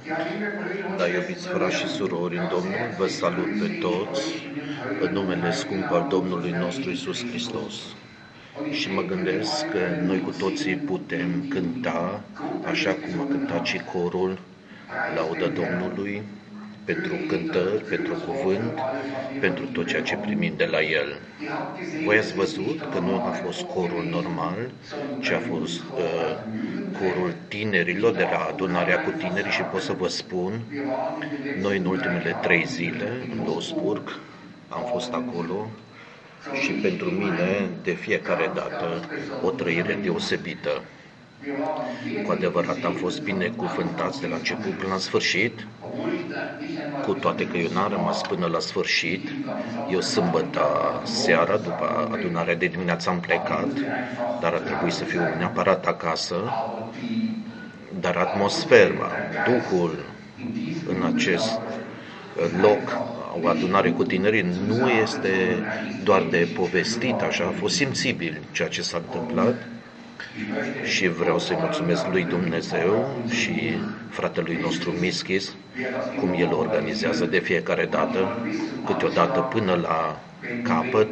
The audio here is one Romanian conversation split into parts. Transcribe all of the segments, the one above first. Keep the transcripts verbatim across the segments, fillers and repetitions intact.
Da, iubiți frați și surori în Domnul, vă salut pe toți în numele scump al Domnului nostru Iisus Hristos. Și mă gândesc că noi cu toții putem cânta așa cum a cântat și corul, laudă Domnului, pentru cântări, pentru cuvânt, pentru tot ceea ce primim de la El. Voi ați văzut că nu a fost corul normal, ci a fost uh, corul tinerilor de la adunarea cu tinerii și pot să vă spun, noi în ultimele trei zile în Louisburg am fost acolo și pentru mine de fiecare dată o trăire deosebită. Cu adevărat am fost binecuvântați de la început până la sfârșit, cu toate că eu n-am rămas până la sfârșit. Eu sâmbătă seara, după adunarea de dimineață, am plecat, dar a trebuit să fiu neapărat acasă. Dar atmosfera, Duhul în acest loc, o adunare cu tinerii, nu este doar de povestit, așa, a fost simțibil ceea ce s-a întâmplat. Și vreau să-i mulțumesc lui Dumnezeu și fratelui nostru Mischis, cum el organizează de fiecare dată, câteodată până la capăt,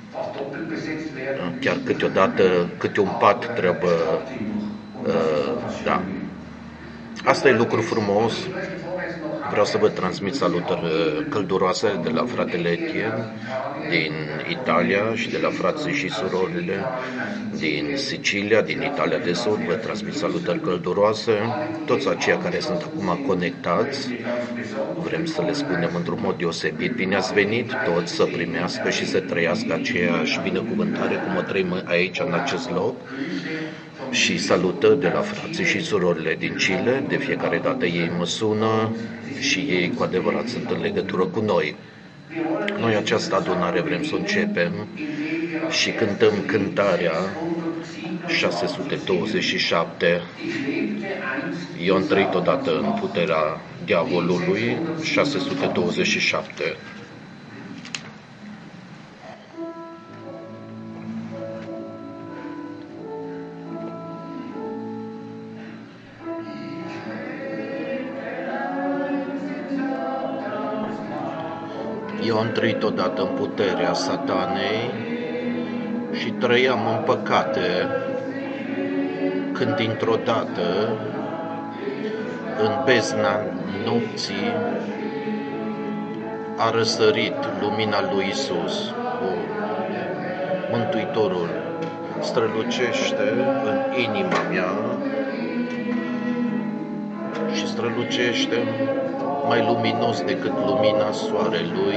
chiar câteodată câte un pat trebuie, da. Asta e lucru frumos. Vreau să vă transmit salutări călduroase de la fratele Etienne din Italia și de la frații și surorile din Sicilia, din Italia de Sud. Vă transmit salutări călduroase. Toți aceia care sunt acum conectați, vrem să le spunem într-un mod deosebit, bine ați venit toți să primească și să trăiască aceeași binecuvântare cum o trăim aici, în acest loc. Și salutări de la frații și surorile din Chile. De fiecare dată ei mă sună și ei cu adevărat sunt în legătură cu noi. Noi această adunare vrem să o începem și cântăm cântarea șase sute douăzeci și șapte. Eu am trăit odată în puterea diavolului, șase sute douăzeci și șapte. Eu am trăit odată în puterea satanei și trăiam în păcate, când dintr-o dată, în bezna nopții, a răsărit lumina lui Isus. Mântuitorul strălucește în inima mea și strălucește mai luminos decât lumina soarelui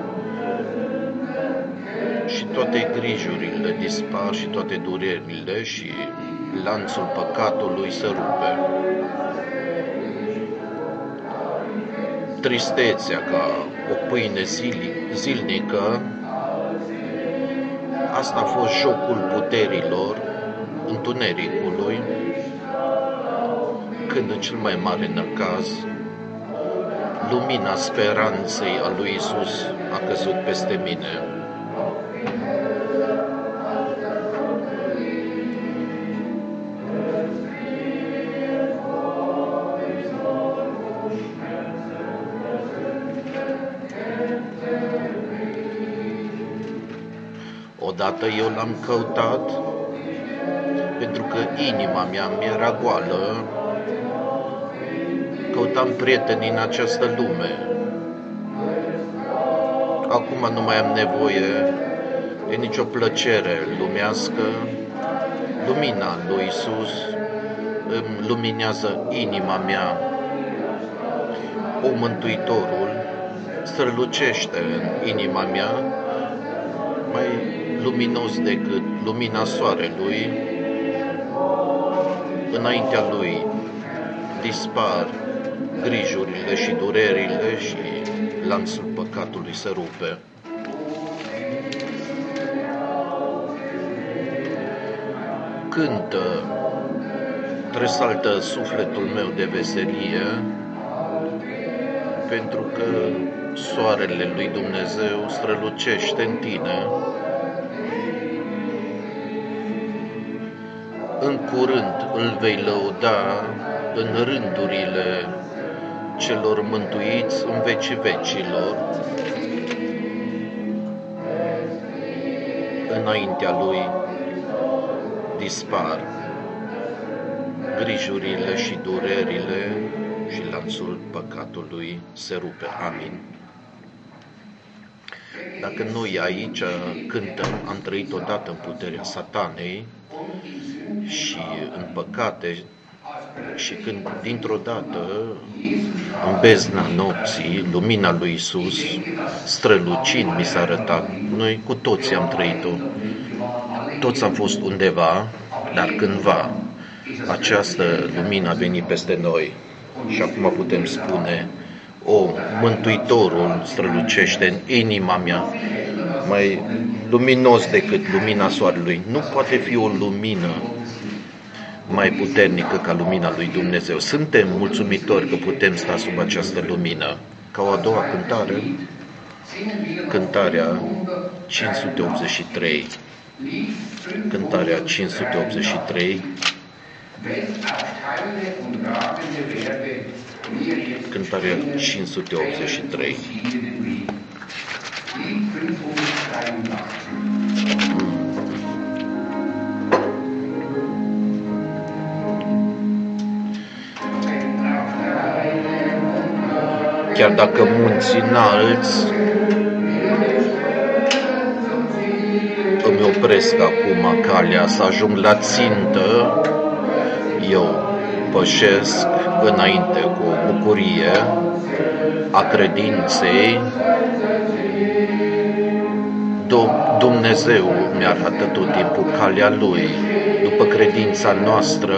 și toate grijurile dispar și toate durerile și lanțul păcatului se rupe. Tristețea ca o pâine zilnică, asta a fost jocul puterilor, întunericului, când în cel mai mare năcaz, lumina speranței a lui Isus a căzut peste mine. Odată eu l-am căutat pentru că inima mea mi-era goală. Căutam prieteni în această lume. Acum nu mai am nevoie de nicio plăcere lumească. Lumina lui Isus îmi luminează inima mea. O, Mântuitorul strălucește în inima mea mai luminos decât lumina soarelui. Înaintea lui dispar grijurile și durerile și lanțul păcatului se rupe. Cântă, tresaltă sufletul meu de veselie, pentru că soarele lui Dumnezeu strălucește în tine. În curând îl vei lăuda în rândurile celor mântuiți în vecii vecilor. Înaintea Lui dispar grijurile și durerile și lanțul păcatului se rupe. Amin. Dacă noi aici cântăm, am trăit odată în puterea satanei și în păcate, și când dintr-o dată, în bezna nopții, lumina lui Iisus, strălucind, mi s-a arătat. Noi cu toții am trăit-o. Toți am fost undeva, dar cândva această lumină a venit peste noi. Și acum putem spune: o, Mântuitorul strălucește în inima mea, mai luminos decât lumina soarelui. Nu poate fi o lumină mai puternică ca lumina lui Dumnezeu. Suntem mulțumitori că putem sta sub această lumină. Ca o a doua cântare, cântarea cinci sute optzeci și trei. Cântarea cinci sute optzeci și trei. Cântarea cinci sute optzeci și trei. Chiar dacă munții înalți îmi opresc acum calea să ajung la țintă, eu pășesc înainte cu o bucurie a credinței. Dumnezeu mi-arată tot timpul calea Lui. După credința noastră,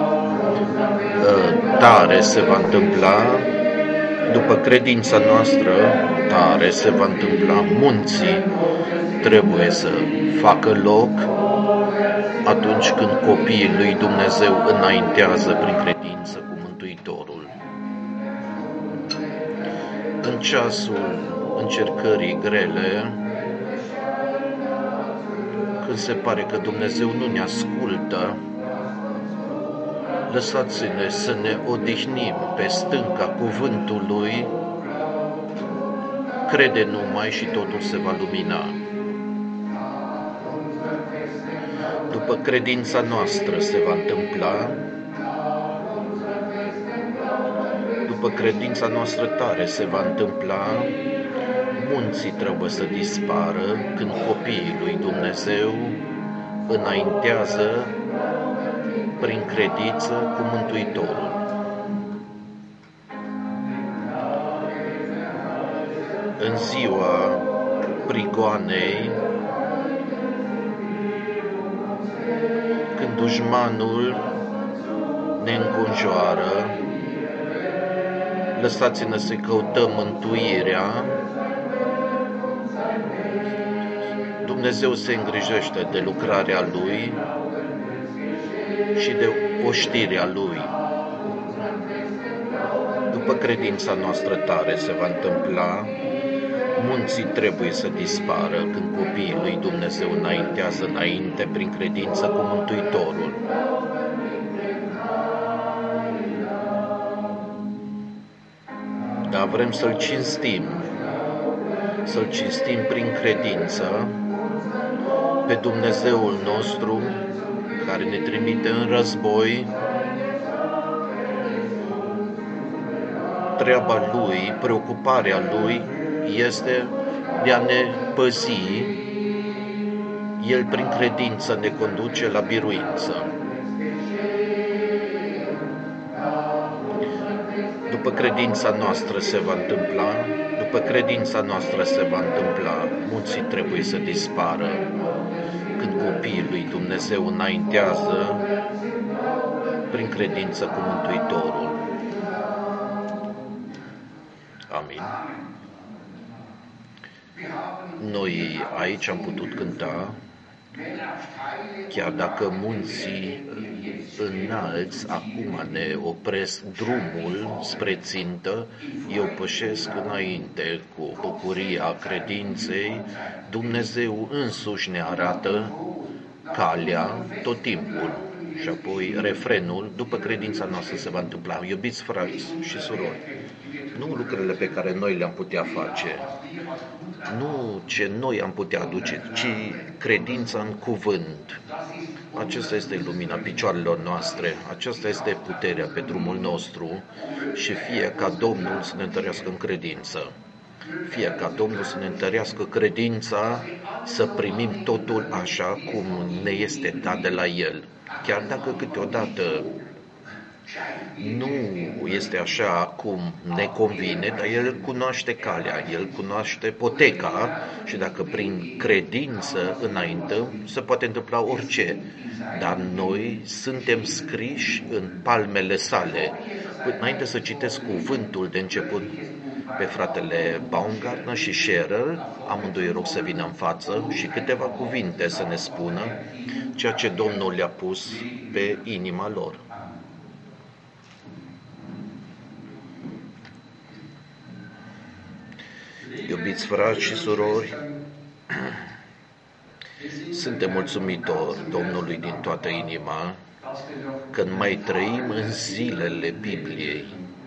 tare se va întâmpla. După credința noastră, tare se va întâmpla. Munții trebuie să facă loc atunci când copiii lui Dumnezeu înaintează prin credință cu Mântuitorul. În ceasul încercării grele, când se pare că Dumnezeu nu ne ascultă, lăsați-ne să ne odihnim pe stânca cuvântului, crede numai și totul se va lumina. După credința noastră se va întâmpla, după credința noastră tare se va întâmpla, munții trebuie să dispară când copiii lui Dumnezeu înaintează prin credință cu Mântuitorul. În ziua prigoanei, când dușmanul ne înconjoară, lăsați-ne să căutăm mântuirea. Dumnezeu se îngrijește de lucrarea Lui și de oștirea Lui. După credința noastră tare se va întâmpla, munții trebuie să dispară când copiii lui Dumnezeu înaintează înainte prin credință cu Mântuitorul. Dar vrem să-L cinstim, să-L cinstim prin credință pe Dumnezeul nostru, care ne trimite în război. Treaba Lui, preocuparea Lui este de a ne păzi. El prin credință ne conduce la biruință. După credința noastră se va întâmpla, după credința noastră se va întâmpla, munții trebuie să dispară când copiii lui Dumnezeu înaintează prin credință cu Mântuitorul. Amin. Noi aici am putut cânta: chiar dacă munții înalți acum ne opresc drumul spre țintă, eu pășesc înainte cu bucuria credinței. Dumnezeu însuși ne arată calea tot timpul. Și apoi refrenul: după credința noastră se va întâmpla. Iubiți frați și surori, Nu lucrurile pe care noi le-am putea face, nu ce noi am putea aduce, ci credința în cuvânt. Aceasta este lumina picioarelor noastre, aceasta este puterea pe drumul nostru și fie ca Domnul să ne întărească în credință. Fie ca Domnul să ne întărească credința, să primim totul așa cum ne este dat de la El. Chiar dacă câteodată nu este așa cum ne convine, dar El cunoaște calea, El cunoaște poteca și dacă prin credință înaintăm, se poate întâmpla orice. Dar noi suntem scriși în palmele sale. Înainte să citesc cuvântul de început pe fratele Baumgartner și Scherer, amândoi rog să vină în față și câteva cuvinte să ne spună ceea ce Domnul le-a pus pe inima lor. Iubiți frați și surori, suntem mulțumitori Domnului din toată inima când mai trăim în zilele Bibliei.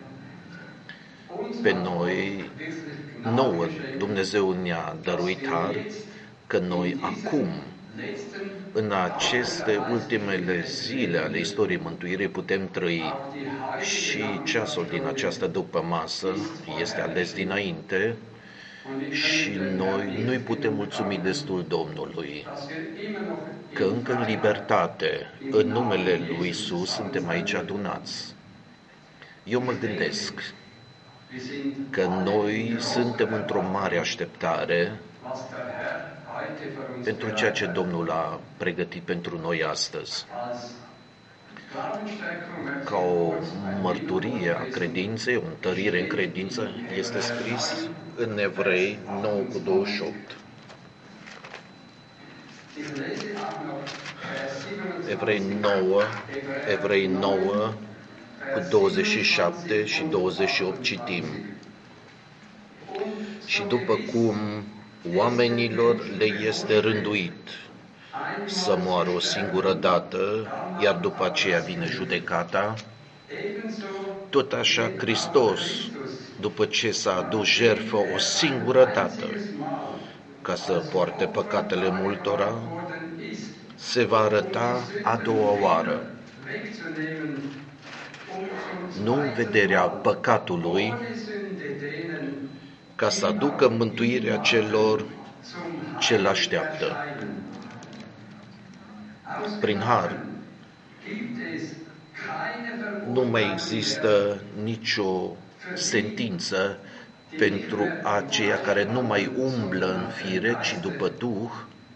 Pe noi, nouă, Dumnezeu ne-a dăruit har că noi acum, în aceste ultimele zile ale istoriei mântuirii, putem trăi și ceasul din această dupămasă este ales dinainte și noi nu-i putem mulțumi destul Domnului că încă în libertate, în numele lui Iisus, suntem aici adunați. Eu mă gândesc că noi suntem într-o mare așteptare pentru ceea ce Domnul a pregătit pentru noi astăzi. Ca o mărturie a credinței, o întărire în credință, este scris în Evrei nouă cu douăzeci și opt. Evrei nouă, Evrei nouă cu douăzeci și șapte și douăzeci și opt citim. Și după cum oamenilor le este rânduit să moară o singură dată, iar după aceea vine judecata, tot așa Hristos, după ce s-a adus jertfă o singură dată, ca să poarte păcatele multora, se va arăta a doua oară, nu în vederea păcatului, ca să aducă mântuirea celor ce l-așteaptă. Prin har nu mai există nicio sentință pentru aceia care nu mai umblă în fire, ci după Duh.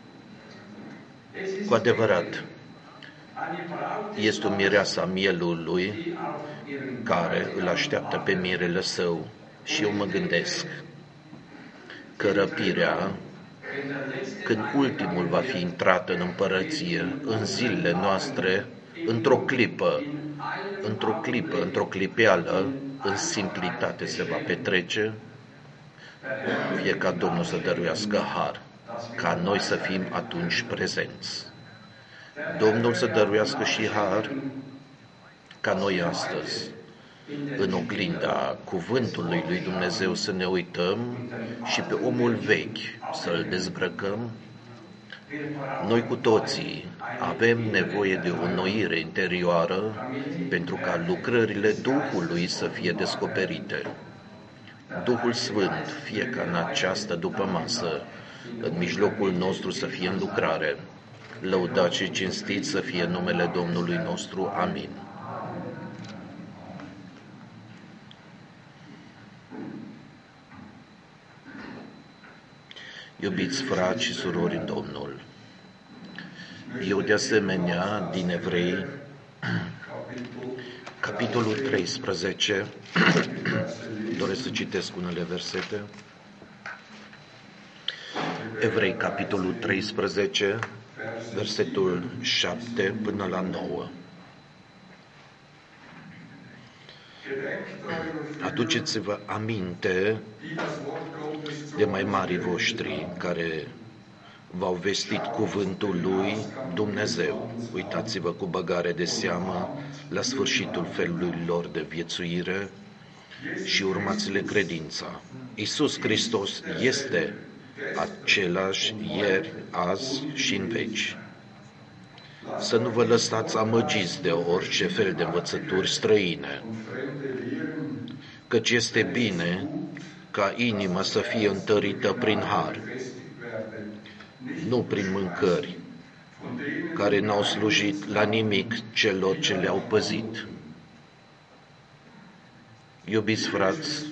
Cu adevărat, este o mireasă a mielului care îl așteaptă pe mirele său. Și eu mă gândesc că răpirea, când ultimul va fi intrat în împărăție, în zilele noastre, într-o clipă, într-o clipă, într-o clipeală, în simplitate se va petrece, fie ca Domnul să dăruiască har, ca noi să fim atunci prezenți. Domnul să dăruiască și har ca noi astăzi, în oglinda cuvântului lui Dumnezeu, să ne uităm și pe omul vechi să-l dezbrăcăm. Noi cu toții avem nevoie de o înnoire interioară pentru ca lucrările Duhului să fie descoperite. Duhul Sfânt, fie ca în această dupămasă, în mijlocul nostru să fie în lucrare. Lăudat și cinstit să fie numele Domnului nostru. Amin. Iubiți frați și surori în Domnul, eu de asemenea din Evrei, capitolul treisprezece, doresc să citesc unele versete. Evrei, capitolul treisprezece, versetul șapte până la nouă. Aduceți-vă aminte de mai marii voștri care v-au vestit cuvântul lui Dumnezeu. Uitați-vă cu băgare de seamă la sfârșitul felului lor de viețuire și urmați-le credința. Iisus Hristos este același ieri, azi și în veci. Să nu vă lăsați amăgiți de orice fel de învățături străine, căci este bine ca inima să fie întărită prin har, nu prin mâncări, care n-au slujit la nimic celor ce le-au păzit. Iubiți frați,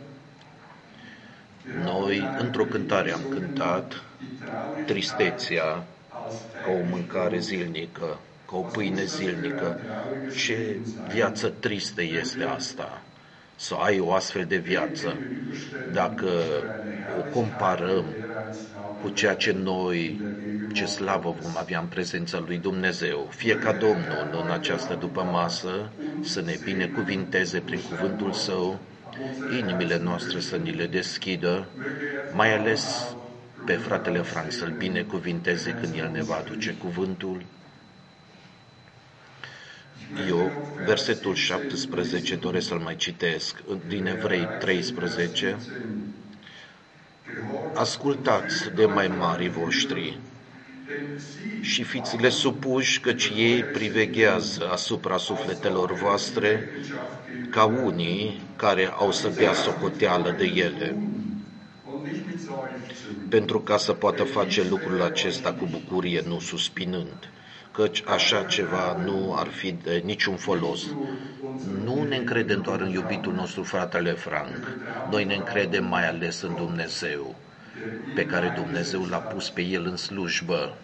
noi într-o cântare am cântat tristețea ca o mâncare zilnică, ca o pâine zilnică. Ce viață tristă este asta, să ai o astfel de viață, dacă o comparăm cu ceea ce noi, ce slavă vom avea în prezența lui Dumnezeu. Fie ca Domnul în această dupămasă să ne binecuvinteze prin cuvântul Său, inimile noastre să ni le deschidă, mai ales pe fratele Frank să-l binecuvinteze când el ne va aduce cuvântul. Eu, versetul șaptesprezece, doresc să-l mai citesc, din Evrei treisprezece. Ascultați de mai marii voștri și fiți-le supuși, căci ei priveghează asupra sufletelor voastre ca unii care au să dea socoteală de ele, pentru ca să poată face lucrul acesta cu bucurie, nu suspinând, căci așa ceva nu ar fi de niciun folos. Nu ne încredem doar în iubitul nostru fratele Frank, noi ne încredem mai ales în Dumnezeu, pe care Dumnezeu l-a pus pe el în slujbă.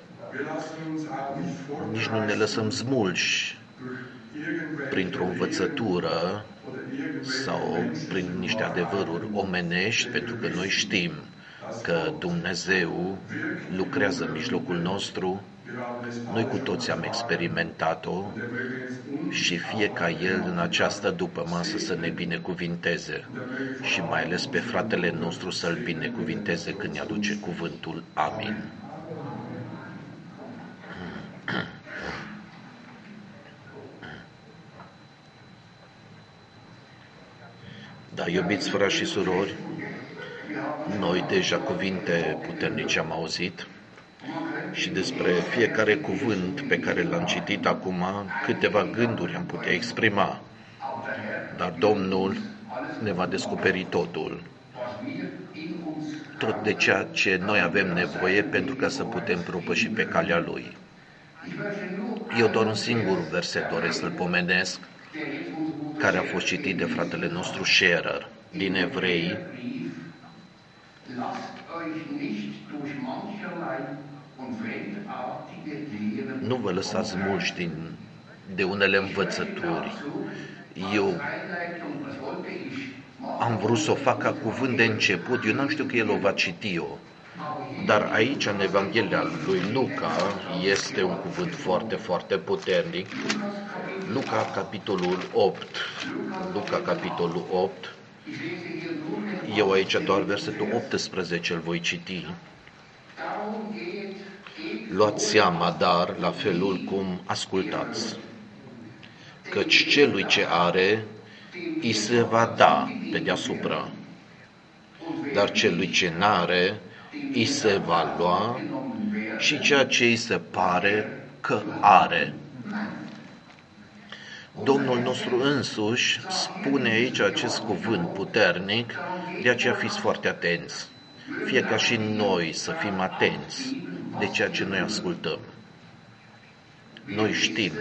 Nici nu ne lăsăm smulși printr-o învățătură sau prin niște adevăruri omenești, pentru că noi știm că Dumnezeu lucrează în mijlocul nostru. Noi cu toți am experimentat-o și fie ca El în această dupămasă să ne binecuvinteze și mai ales pe fratele nostru să-l binecuvinteze când ne aduce cuvântul. Amin. Da, iubiți frați și surori, noi deja cuvinte puternice am auzit și despre fiecare cuvânt pe care l-am citit acum, câteva gânduri am putea exprima, dar Domnul ne va descoperi totul, tot de ceea ce noi avem nevoie pentru ca să putem propăși pe calea Lui. Eu doar un singur verset doresc să-l pomenesc, care a fost citit de fratele nostru Scherer, din Evrei, nu vă lăsați mulți din, de unele învățături. Eu am vrut să o fac ca cuvânt de început, eu n-am știut că el o va citi-o. Dar aici, în Evanghelia lui Luca, este un cuvânt foarte, foarte puternic. Luca, capitolul opt. Luca, capitolul opt. Eu aici doar versetul optsprezece îl voi citi. Luați seama, dar, la felul cum ascultați, căci celui ce are, îi se va da pe deasupra, dar celui ce n-are, îi se va lua și ceea ce îi se pare că are. Domnul nostru însuși spune aici acest cuvânt puternic, de aceea fiți foarte atenți. Fie ca și noi să fim atenți de ceea ce noi ascultăm. Noi știm,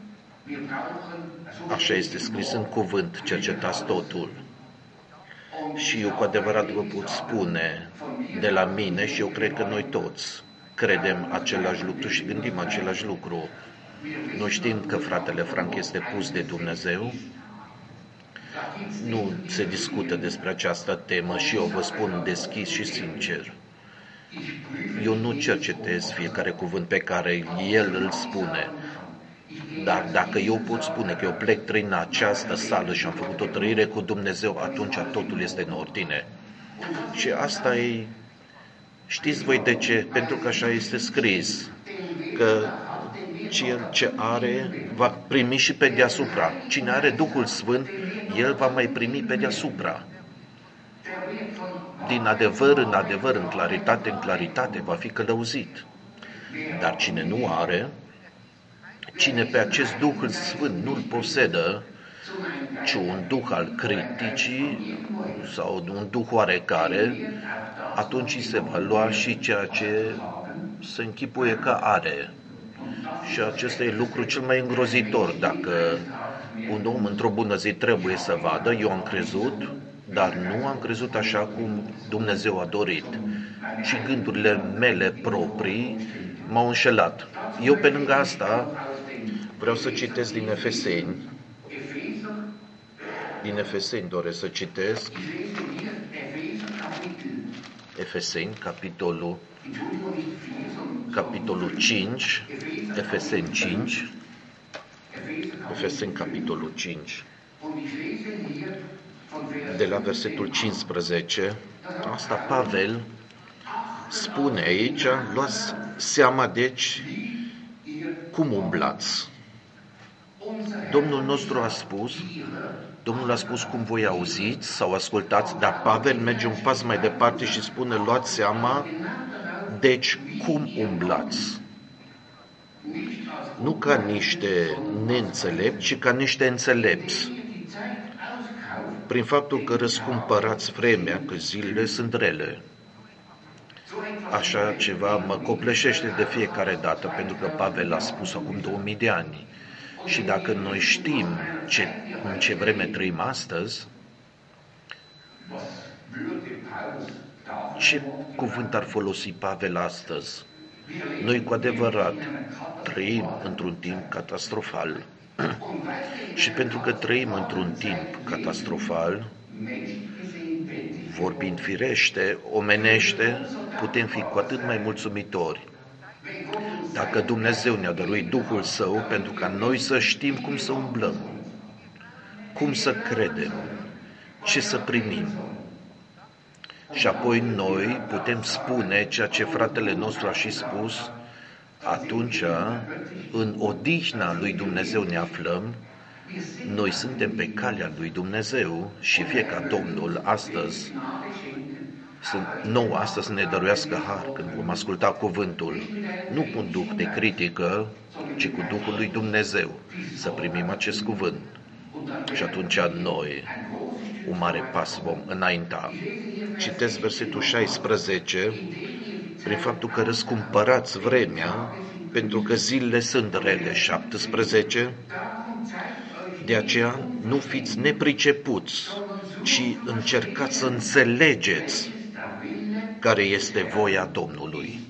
așa este scris în cuvânt, cercetați totul. Și eu cu adevărat vă pot spune de la mine și eu cred că noi toți credem același lucru și gândim același lucru. Noi știm că fratele Frank este pus de Dumnezeu, nu se discută despre această temă și eu vă spun deschis și sincer. Eu nu cercetez fiecare cuvânt pe care el îl spune, dar dacă eu pot spune că eu plec prin această sală și am făcut o trăire cu Dumnezeu, atunci totul este în ordine. Și asta e, știți voi de ce? Pentru că așa este scris, că cel ce are va primi și pe deasupra. Cine are Duhul Sfânt, el va mai primi pe deasupra. Din adevăr în adevăr, în claritate în claritate, va fi călăuzit. Dar cine nu are, cine pe acest Duh Sfânt nu-l posedă, ci un duh al criticii sau un duh oarecare, atunci îi se va lua și ceea ce se închipuie că are. Și acesta e lucru cel mai îngrozitor. Dacă un om într-o bună zi trebuie să vadă, eu am crezut, dar nu am crezut așa cum Dumnezeu a dorit. Și gândurile mele proprii m-au înșelat. Eu pe lângă asta vreau să citesc din Efeseni. Din Efeseni doresc să citesc. Efeseni, capitolul, capitolul cinci, Efeseni cinci, Efeseni, capitolul cinci, de la versetul cincisprezece, asta Pavel spune aici, luați seama deci cum umblați. Domnul nostru a spus, Domnul a spus cum voi auziți sau ascultați, dar Pavel merge un pas mai departe și spune, luați seama, deci cum umblați. Nu ca niște neînțelepți, ci ca niște înțelepți. Prin faptul că răscumpărați vremea, că zilele sunt rele. Așa ceva mă copleșește de fiecare dată, pentru că Pavel a spus acum două mii de ani. Și dacă noi știm ce, în ce vreme trăim astăzi, ce cuvânt ar folosi Pavel astăzi? Noi cu adevărat trăim într-un timp catastrofal. Și pentru că trăim într-un timp catastrofal, vorbind firește, omenește, putem fi cu atât mai mulțumitori. Dacă Dumnezeu ne-a dăruit Duhul Său pentru ca noi să știm cum să umblăm, cum să credem, ce să primim. Și apoi noi putem spune ceea ce fratele nostru a și spus, atunci în odihna lui Dumnezeu ne aflăm, noi suntem pe calea lui Dumnezeu și fie ca Domnul astăzi, nou astăzi să ne dăruiască har când vom asculta cuvântul, nu cu un duh de critică, ci cu Duhul lui Dumnezeu, să primim acest cuvânt. Și atunci noi, un mare pas vom înainta. Citesc versetul șaisprezece, prin faptul că răscumpărați vremea, pentru că zilele sunt rele. șaptesprezece, de aceea nu fiți nepricepuți, ci încercați să înțelegeți care este voia Domnului.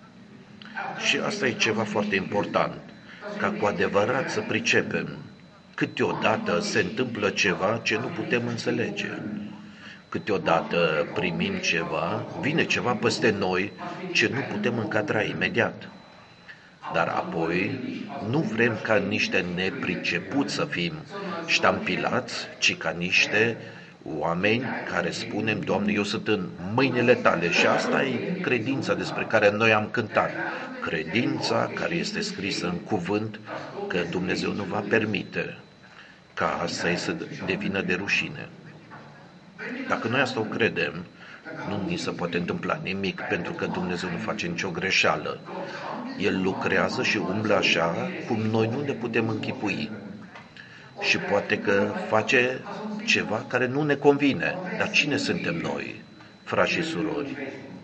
Și asta e ceva foarte important, ca cu adevărat să pricepem. Câteodată se întâmplă ceva ce nu putem înțelege. Câteodată primim ceva, vine ceva peste noi ce nu putem încadra imediat. Dar apoi nu vrem ca niște nepricepuți să fim ștampilați, ci ca niște oameni care spunem, Doamne, eu sunt în mâinile Tale. Și asta e credința despre care noi am cântat. Credința care este scrisă în cuvânt că Dumnezeu nu va permite ca asta să devină de rușine. Dacă noi asta o credem, nu ni se poate întâmpla nimic, pentru că Dumnezeu nu face nicio greșeală. El lucrează și umblă așa cum noi nu ne putem închipui. Și poate că face ceva care nu ne convine. Dar cine suntem noi, frați și surori?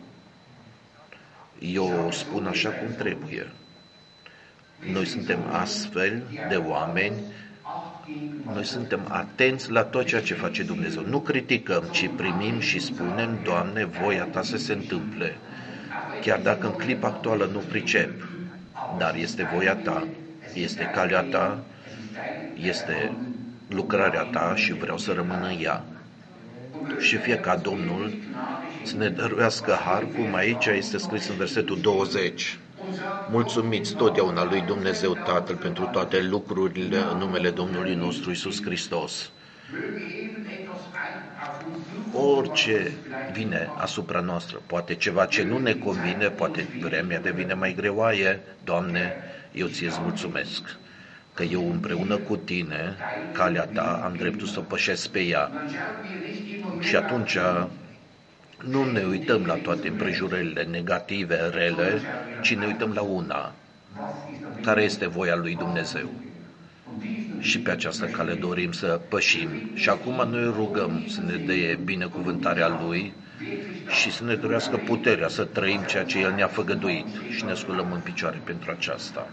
Eu o spun așa cum trebuie. Noi suntem astfel de oameni, noi suntem atenți la tot ceea ce face Dumnezeu. Nu criticăm, ci primim și spunem, Doamne, voia Ta să se întâmple. Chiar dacă în clipa actuală nu pricep, dar este voia Ta, este calea Ta, este lucrarea Ta și vreau să rămân în ea. Și fie ca Domnul să ne dăruiască har, cum aici este scris în versetul douăzeci. Mulțumiți totdeauna lui Dumnezeu Tatăl pentru toate lucrurile în numele Domnului nostru Iisus Hristos. orice vine asupra noastră, poate ceva ce nu ne convine, poate vremea devine mai greoaie, Doamne, eu ție-ți mulțumesc că eu împreună cu Tine, calea Ta, am dreptul să pășesc pe ea. Și atunci nu ne uităm la toate împrejurările negative, rele, ci ne uităm la una, care este voia lui Dumnezeu. Și pe această cale dorim să pășim. Și acum noi rugăm să ne dea binecuvântarea Lui și să ne dorească puterea să trăim ceea ce El ne-a făgăduit și ne sculăm în picioare pentru aceasta.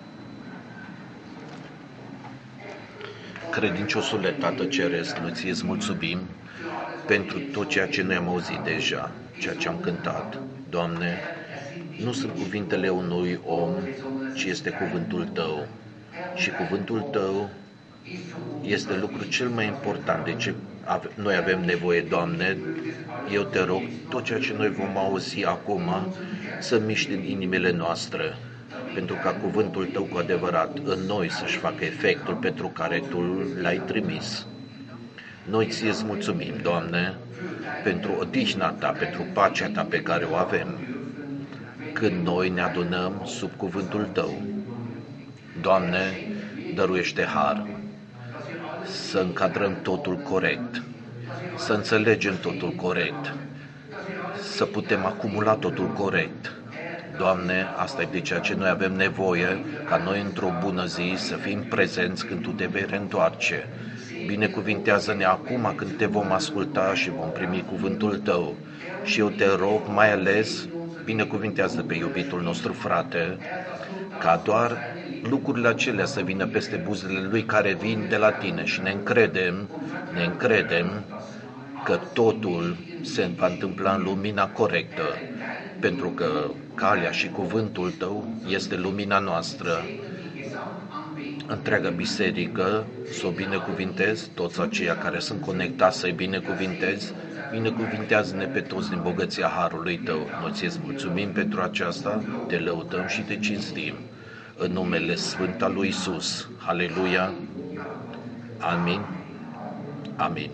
Credinciosule Tată Ceresc, noi ție-ți mulțumim pentru tot ceea ce noi am auzit deja, ceea ce am cântat. Doamne, nu sunt cuvintele unui om, ci este cuvântul Tău. Și cuvântul Tău este lucrul cel mai important de ce noi avem nevoie, Doamne. Eu te rog, tot ceea ce noi vom auzi acum să miște în inimile noastre, pentru ca cuvântul Tău cu adevărat în noi să-și facă efectul pentru care Tu L-ai trimis. Noi ție-ți mulțumim, Doamne, pentru odihna Ta, pentru pacea Ta pe care o avem, când noi ne adunăm sub cuvântul Tău. Doamne, dăruiește har, să încadrăm totul corect, să înțelegem totul corect, să putem acumula totul corect. Doamne, asta e de ceea ce noi avem nevoie, ca noi într-o bună zi să fim prezenți când Tu te vei reîntoarce. Binecuvintează-ne acum când Te vom asculta și vom primi cuvântul Tău. Și eu te rog, mai ales, binecuvintează pe iubitul nostru frate, ca doar lucrurile acelea să vină peste buzele lui care vin de la Tine și ne încredem, ne încredem că totul se va întâmpla în lumina corectă, pentru că calea și cuvântul Tău este lumina noastră. Întreaga biserică să o binecuvintez, toți aceia care sunt conectați să-i binecuvintez, binecuvintează-ne pe toți din bogăția harului Tău. Noi ți-ți mulțumim pentru aceasta, te lăudăm și te cinstim. În numele Sfânt al lui Iisus. Aleluia. Amin. Amin.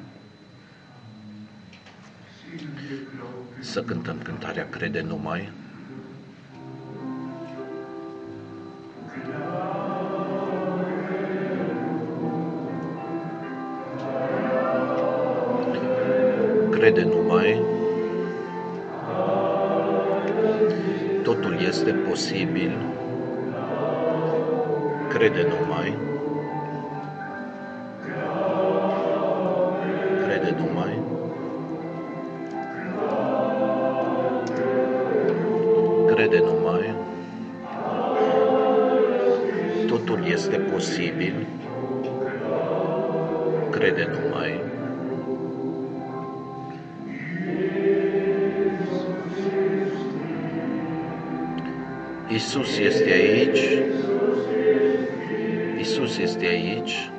Să cântăm cântarea Crede numai. Crede numai. Totul este posibil. Crede numai. Crede numai. Crede numai. Totul este posibil. Crede numai. Iisus este aici. Iisus este aici.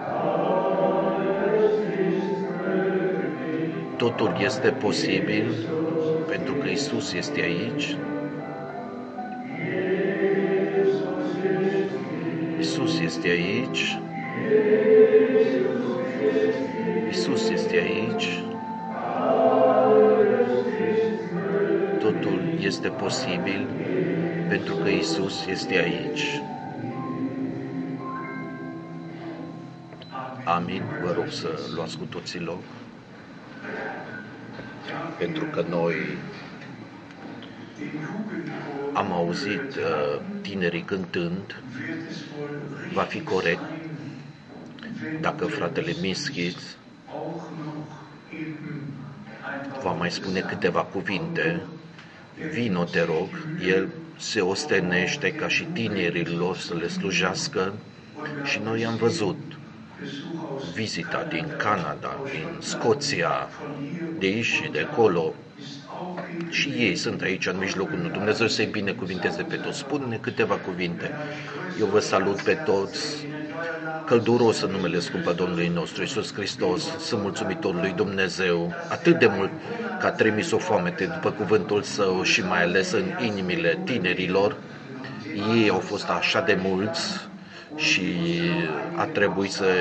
Totul este posibil pentru că Iisus este aici. Iisus este aici. Iisus este aici. Totul este posibil pentru că Iisus este aici. Amin. Vă rog să luați cu toții loc. Pentru că noi am auzit uh, tinerii cântând, va fi corect dacă fratele Mischit va mai spune câteva cuvinte. Vino, te rog, el se ostenește ca și tinerilor să le slujească și noi am văzut vizita din Canada, din Scoția, de aici și de acolo. Și ei sunt aici în mijlocul nostru. Dumnezeu să-i binecuvinteze pe toți. Spune-ne câteva cuvinte. Eu vă salut pe toți călduros în numele scump al Domnului nostru Iisus Hristos. Sunt mulțumitor lui Dumnezeu atât de mult că a trimis o foamete după cuvântul Său și mai ales în inimile tinerilor. Ei au fost așa de mulți și a trebuit să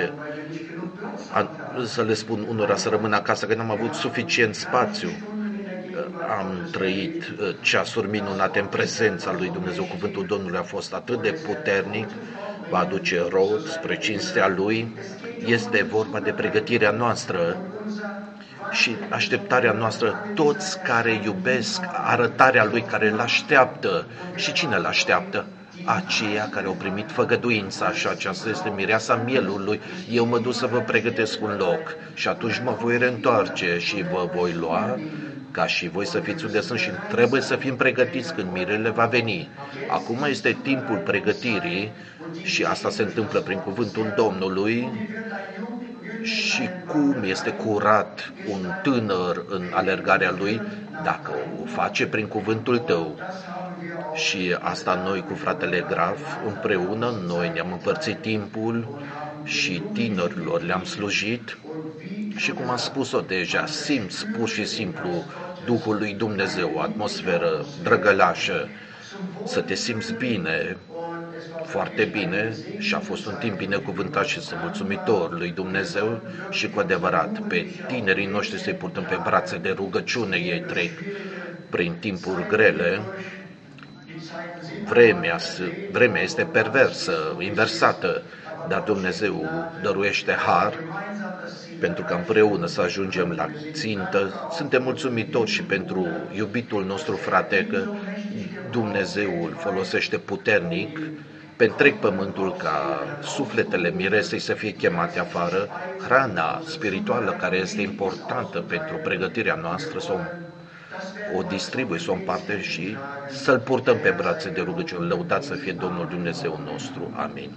A, să le spun unora să rămână acasă, că n-am avut suficient spațiu. Am trăit ceasuri minunate în prezența lui Dumnezeu. Cuvântul Domnului a fost atât de puternic, va aduce rod spre cinstea Lui. Este vorba de pregătirea noastră și așteptarea noastră, toți care iubesc arătarea Lui, care îl așteaptă. Și cine îl așteaptă? Aceia care au primit făgăduința, și aceasta este mireasa mielului. Eu mă duc să vă pregătesc un loc și atunci mă voi reîntoarce și vă voi lua ca și voi să fiți unde sunt, și trebuie să fim pregătiți când mirele va veni. Acum este timpul pregătirii și asta se întâmplă prin cuvântul Domnului. Și cum este curat un tânăr în alergarea lui? Dacă o face prin cuvântul tău. Și asta noi cu fratele Graf împreună, noi ne-am împărțit timpul și tinerilor le-am slujit și, cum am spus-o deja, simți pur și simplu Duhul lui Dumnezeu, o atmosferă drăgălașă, să te simți bine, foarte bine, și a fost un timp binecuvântat și sunt mulțumitor lui Dumnezeu și cu adevărat pe tinerii noștri să-i purtăm pe brațe de rugăciune. Ei trec prin timpuri grele. Vremea, vremea este perversă, inversată, dar Dumnezeu dăruiește har pentru că împreună să ajungem la țintă. Suntem mulțumitori și pentru iubitul nostru frate, că Dumnezeu îl folosește puternic pe întreg pământul ca sufletele miresei să fie chemate afară, hrana spirituală care este importantă pentru pregătirea noastră, să o, o distribuie, să o împarte și să-L purtăm pe brațe de rugăciune. Lăudat să fie Domnul Dumnezeu nostru. Amin.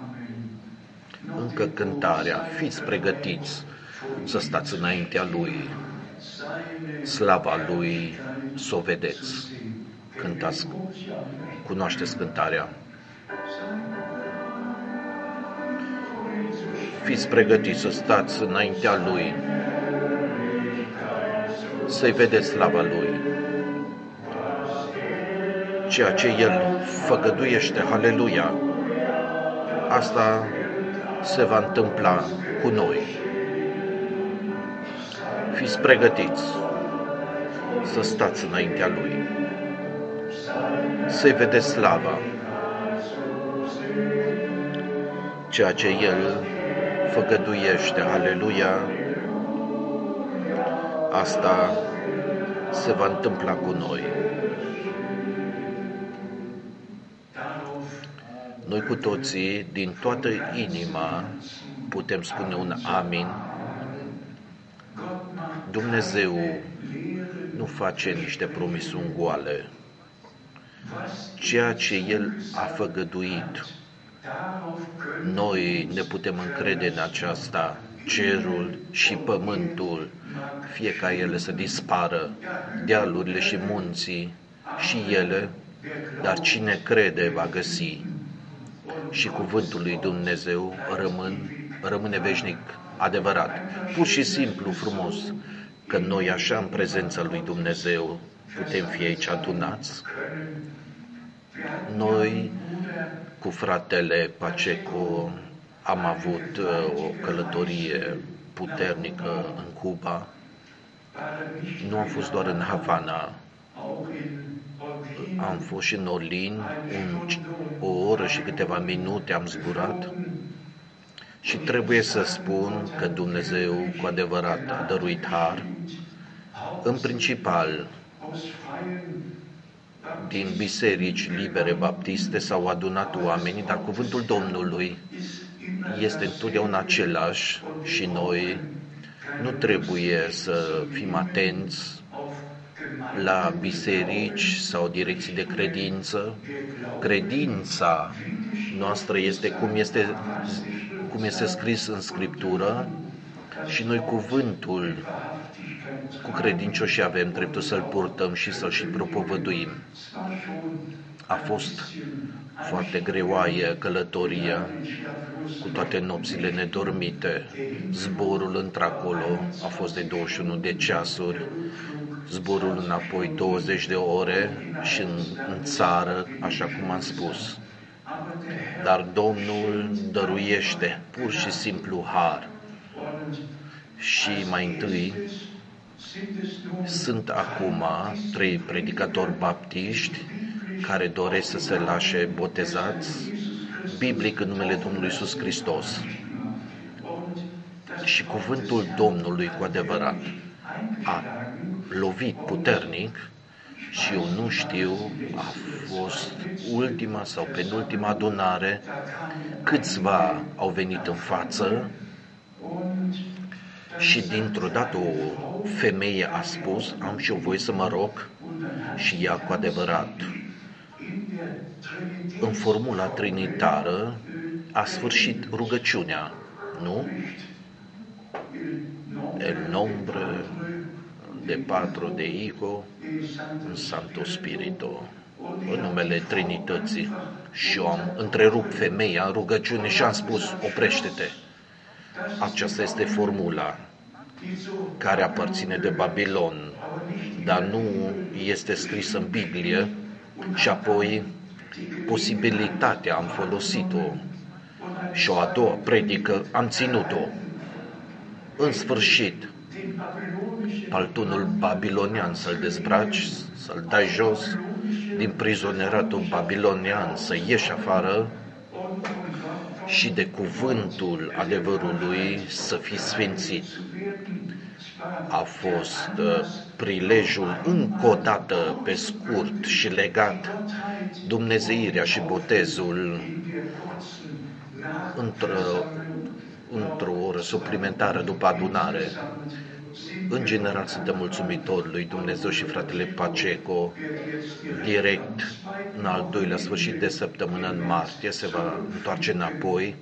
Încă cântarea, fiți pregătiți să stați înaintea Lui, slava Lui să o vedeți. Cântați, cunoașteți cântarea. Fiți pregătiți să stați înaintea Lui, să-i vedeți slava Lui. Ceea ce El făgăduiește, haleluia, asta se va întâmpla cu noi. Fiți pregătiți să stați înaintea Lui, să-i vedeți slava. Ceea ce El făgăduiește, haleluia, asta se va întâmpla cu noi. Noi cu toții, din toată inima, putem spune un amin. Dumnezeu nu face niște promisiuni goale. Ceea ce El a făgăduit, noi ne putem încrede în aceasta. Cerul și pământul, fie ca ele să dispară, dealurile și munții și ele, dar cine crede va găsi. Și cuvântul lui Dumnezeu rămân, rămâne veșnic adevărat. Pur și simplu frumos că noi așa în prezența lui Dumnezeu putem fi aici adunați. Noi cu fratele Paceco am avut uh, o călătorie puternică în Cuba. Nu am fost doar în Havana, am fost și în Olin, un, o oră și câteva minute am zburat și trebuie să spun că Dumnezeu cu adevărat a dăruit har. În principal, din biserici libere baptiste s-au adunat oamenii, dar cuvântul Domnului este întotdeauna același și noi nu trebuie să fim atenți la biserici sau direcții de credință. Credința noastră este cum este, cum este scris în Scriptură și noi cuvântul cu credincioși avem dreptul să-l purtăm și să-l și propovăduim. A fost foarte greoaie călătoria, cu toate nopțile nedormite. Zborul într-acolo a fost de douăzeci și unu de ceasuri, zborul înapoi douăzeci de ore și în, în țară, așa cum am spus. dar Domnul dăruiește pur și simplu har. Și mai întâi sunt acum trei predicatori baptiști care doresc să se lașe botezați biblic în numele Domnului Iisus Hristos. Și cuvântul Domnului cu adevărat a lovit puternic și eu nu știu, a fost ultima sau penultima adunare, câțiva au venit în față și dintr-o dată o femeie a spus, am și eu voie să mă rog, și ea cu adevărat în formula trinitară a sfârșit rugăciunea, nu? El nombre de patru de Hijo în Santo Spirito, în numele Trinității. Și eu am întrerupt femeia în rugăciune și am spus, oprește-te. Aceasta este formula care aparține de Babilon, dar nu este scrisă în Biblie. Și apoi posibilitatea am folosit-o și o a doua predică am ținut-o. În sfârșit, paltonul babilonian să-l dezbraci, să-l dai jos, din prizoneratul babilonian să ieși afară și de cuvântul adevărului să fii sfințit. A fost uh, prilejul încă o dată pe scurt și legat dumnezeirea și botezul într-o, într-o oră suplimentară după adunare. În general suntem mulțumitori lui Dumnezeu și fratele Paceco. Direct în al doilea sfârșit de săptămână în martie se va întoarce înapoi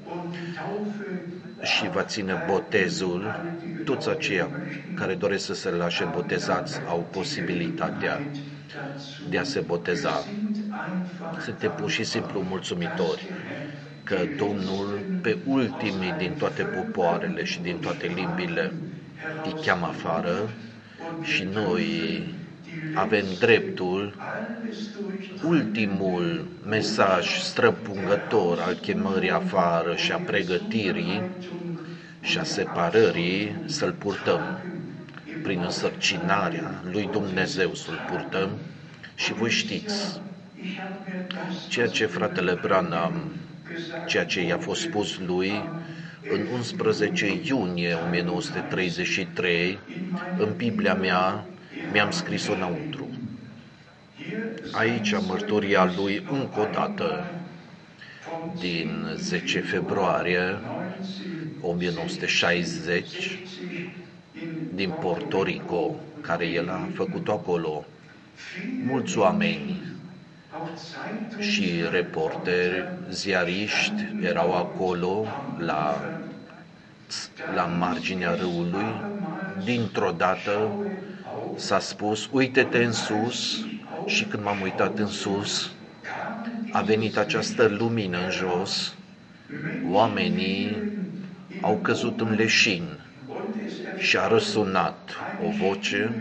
și va ține botezul. Toți aceia care doresc să se lașe botezați au posibilitatea de a se boteza. Suntem pur și simplu mulțumitori că Domnul pe ultimii din toate popoarele și din toate limbile îi cheamă afară și noi avem dreptul, ultimul mesaj străpungător al chemării afară și a pregătirii și a separării să-l purtăm prin însărcinarea lui Dumnezeu, să-l purtăm. Și voi știți ceea ce fratele Branham, ceea ce i-a fost spus lui în unsprezece iunie o mie nouă sute treizeci și trei, în Biblia mea mi-am scris-o înăuntru. Aici mărturia lui încă o dată din zece februarie o mie nouă sute șaizeci din Puerto Rico, care el a făcut acolo. Mulți oameni și reporteri, ziariști erau acolo la, la marginea râului. Dintr-o dată s-a spus, uite-te în sus, și când m-am uitat în sus, a venit această lumină în jos, oamenii au căzut în leșin și a răsunat o voce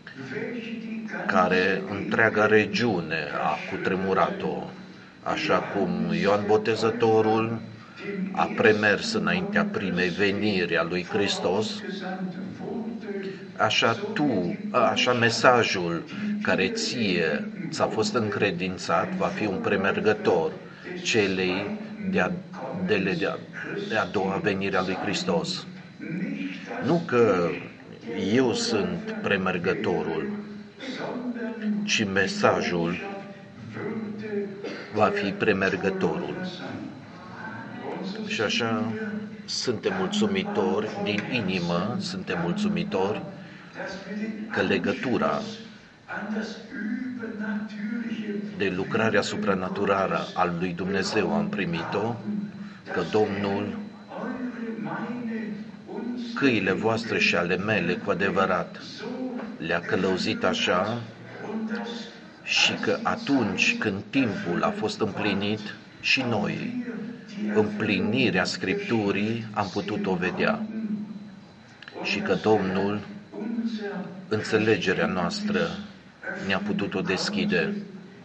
care întreaga regiune a cutremurat-o, așa cum Ioan Botezătorul a premers înaintea primei veniri a lui Hristos, așa tu, așa mesajul care ție ți-a fost încredințat va fi un premergător celei de-a, de, de-a, de-a doua venire a lui Hristos. Nu că eu sunt premergătorul, ci mesajul va fi premergătorul. Și așa suntem mulțumitori, din inimă suntem mulțumitori că legătura de lucrarea supranaturală al lui Dumnezeu am primit-o, că Domnul căile voastre și ale mele cu adevărat le-a călăuzit așa și că atunci când timpul a fost împlinit și noi împlinirea Scripturii am putut-o vedea și că Domnul înțelegerea noastră ne-a putut-o deschide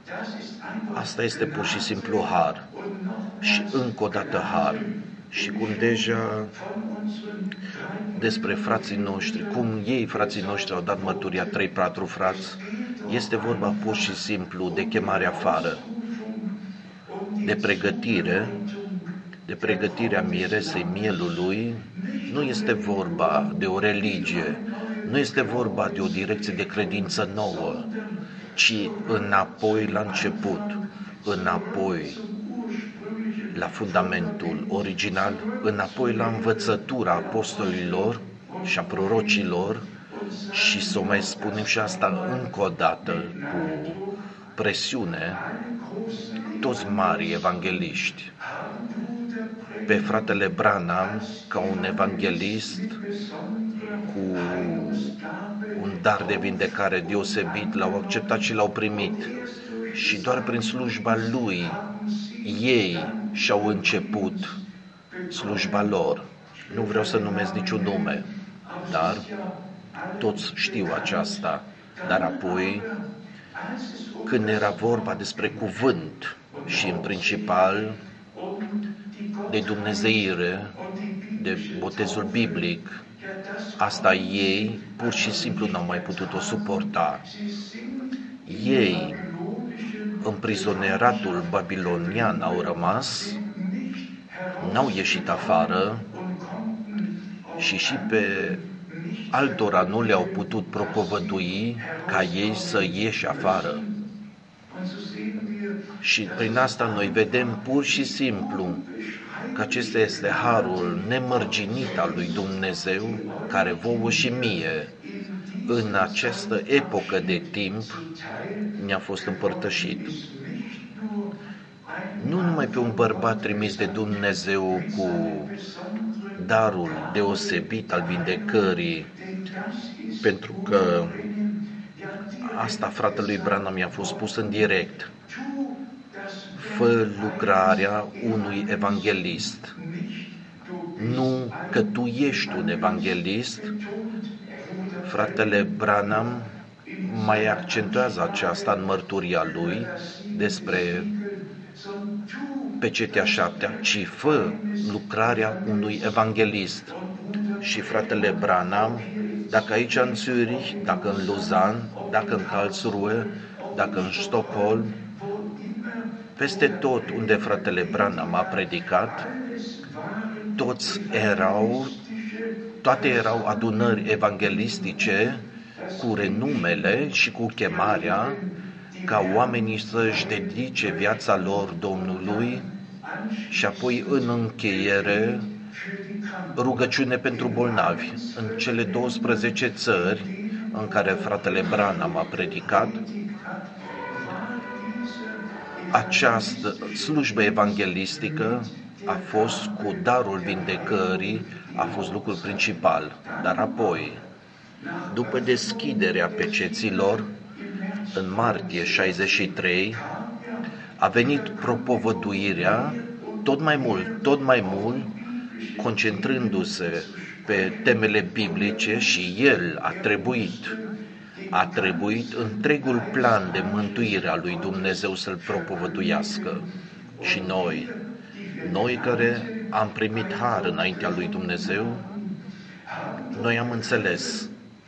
Asta este pur și simplu har. Și încă o dată har. Și cum deja despre frații noștri, cum ei, frații noștri, au dat mărturia, trei patru frați, este vorba pur și simplu de chemare afară, de pregătire, de pregătirea miresei mielului. Nu este vorba de o religie, nu este vorba de o direcție de credință nouă, ci înapoi la început, înapoi la fundamentul original, înapoi la învățătura apostolilor și a prorocilor, și să mai spunem și asta încă o dată cu presiune, toți mari evangeliști, pe fratele Branham ca un evanghelist cu un dar de vindecare deosebit, l-au acceptat și l-au primit, și doar prin slujba lui ei și-au început slujba lor. Nu vreau să numesc niciun nume, dar toți știu aceasta. Dar apoi, când era vorba despre cuvânt și în principal de dumnezeire, de botezul biblic, asta ei pur și simplu n-au mai putut-o suporta. Ei, în prizonieratul babilonian, au rămas, n-au ieșit afară și și pe altora nu le-au putut propovădui ca ei să ieși afară. Și prin asta noi vedem pur și simplu că acesta este harul nemărginit al lui Dumnezeu, care vouă și mie în această epocă de timp ne-a fost împărtășit. Nu numai pe un bărbat trimis de Dumnezeu cu darul deosebit al vindecării, pentru că asta fratelui Branham i-a fost spus în direct: fă lucrarea unui evanghelist. Nu că tu ești un evanghelist. Fratele Branham mai accentuează aceasta în mărturia lui despre pecetea șaptea, ci fă lucrarea unui evanghelist. Și fratele Branham, dacă aici în Zurich, dacă în Lausanne, dacă în Karlsruhe, dacă în Stockholm, peste tot unde fratele Branham a predicat, toți erau, toate erau adunări evanghelistice cu renumele și cu chemarea ca oamenii să-și dedice viața lor Domnului și apoi în încheiere rugăciune pentru bolnavi. În cele douăsprezece țări în care fratele Branham a predicat, această slujbă evanghelistică a fost cu darul vindecării, a fost lucrul principal. Dar apoi, după deschiderea peceților, în martie șaizeci și trei, a venit propovăduirea tot mai mult, tot mai mult, concentrându-se pe temele biblice, și el a trebuit, a trebuit întregul plan de mântuire a lui Dumnezeu să-l propovăduiască. Și noi, noi care am primit har înaintea lui Dumnezeu, noi am înțeles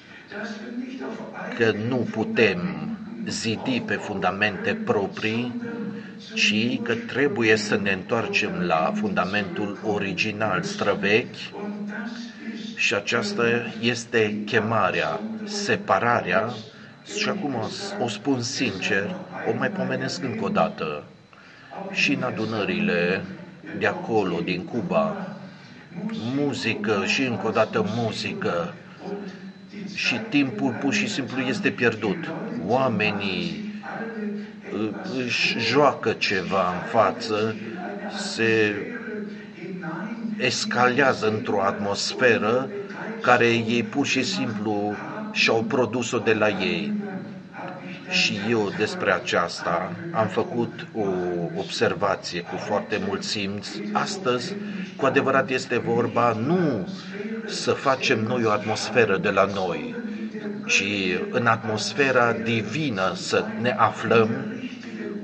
că nu putem zidi pe fundamente proprii, ci că trebuie să ne întoarcem la fundamentul original, străvechi, și aceasta este chemarea, separarea. Și acum o spun sincer, o mai pomenesc încă o dată, și în adunările de acolo, din Cuba, muzică și încă o dată muzică, și timpul pur și simplu este pierdut. Oamenii își joacă ceva în față, se escalează într-o atmosferă care ei pur și simplu și-au produs-o de la ei. Și eu despre aceasta am făcut o observație cu foarte mult simț. Astăzi, cu adevărat, este vorba nu să facem noi o atmosferă de la noi, ci în atmosfera divină să ne aflăm,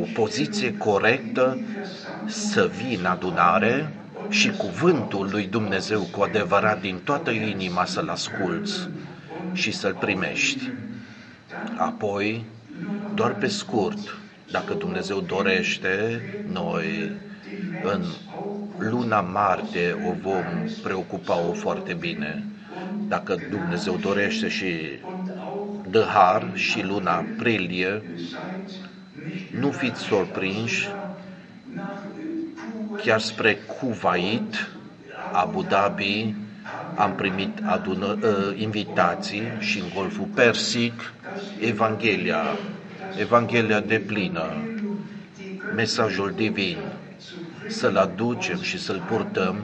poziție corectă să vii în adunare și cuvântul lui Dumnezeu cu adevărat din toată inima să-l asculți și să-l primești. Apoi, doar pe scurt, dacă Dumnezeu dorește, noi în luna martie o vom preocupa-o foarte bine. Dacă Dumnezeu dorește și dă har și luna aprilie, nu fiți surprinși, chiar spre Kuwait, Abu Dhabi, am primit adună, uh, invitații și în Golful Persic, Evanghelia, Evanghelia deplină, mesajul divin, să-l aducem și să-l purtăm.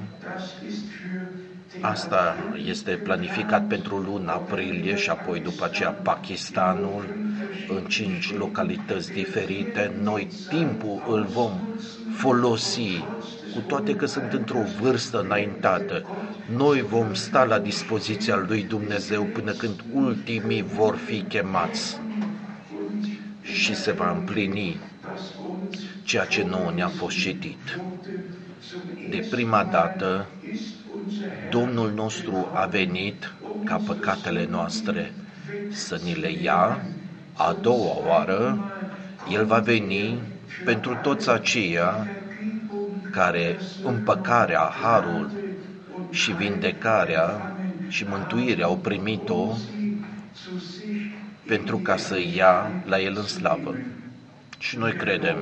Asta este planificat pentru luna aprilie și apoi după aceea Pakistanul, în cinci localități diferite. Noi timpul îl vom folosi, cu toate că sunt într-o vârstă înaintată. Noi vom sta la dispoziția lui Dumnezeu până când ultimii vor fi chemați și se va împlini ceea ce nouă ne-a fost citit. De prima dată, Domnul nostru a venit ca păcatele noastre să ni le ia. A doua oară, El va veni pentru toți aceia care împăcarea, harul și vindecarea și mântuirea au primit-o, pentru ca să ia la El în slavă. Și noi credem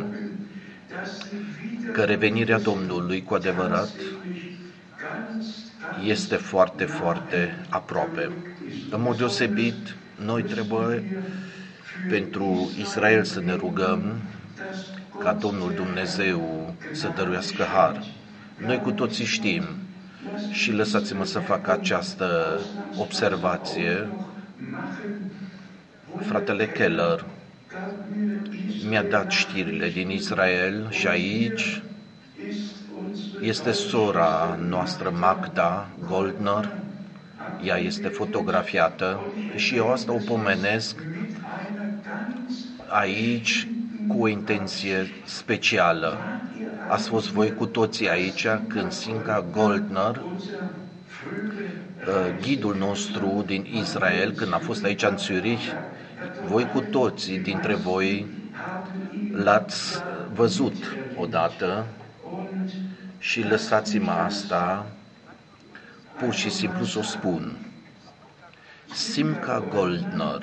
că revenirea Domnului cu adevărat este foarte, foarte aproape. În mod deosebit, noi trebuie pentru Israel să ne rugăm ca Domnul Dumnezeu să dăruiască har. Noi cu toții știm și lăsați-mă să fac această observație. Fratele Keller mi-a dat știrile din Israel și aici este sora noastră Magda Goldner, ea este fotografiată și eu asta o pomenesc aici cu o intenție specială. Ați fost voi cu toții aici când Sinca Goldner, ghidul nostru din Israel, când a fost aici în Zurich, voi cu toții dintre voi l-ați văzut odată și lăsați-mă asta pur și simplu să o spun. Simca Goldner,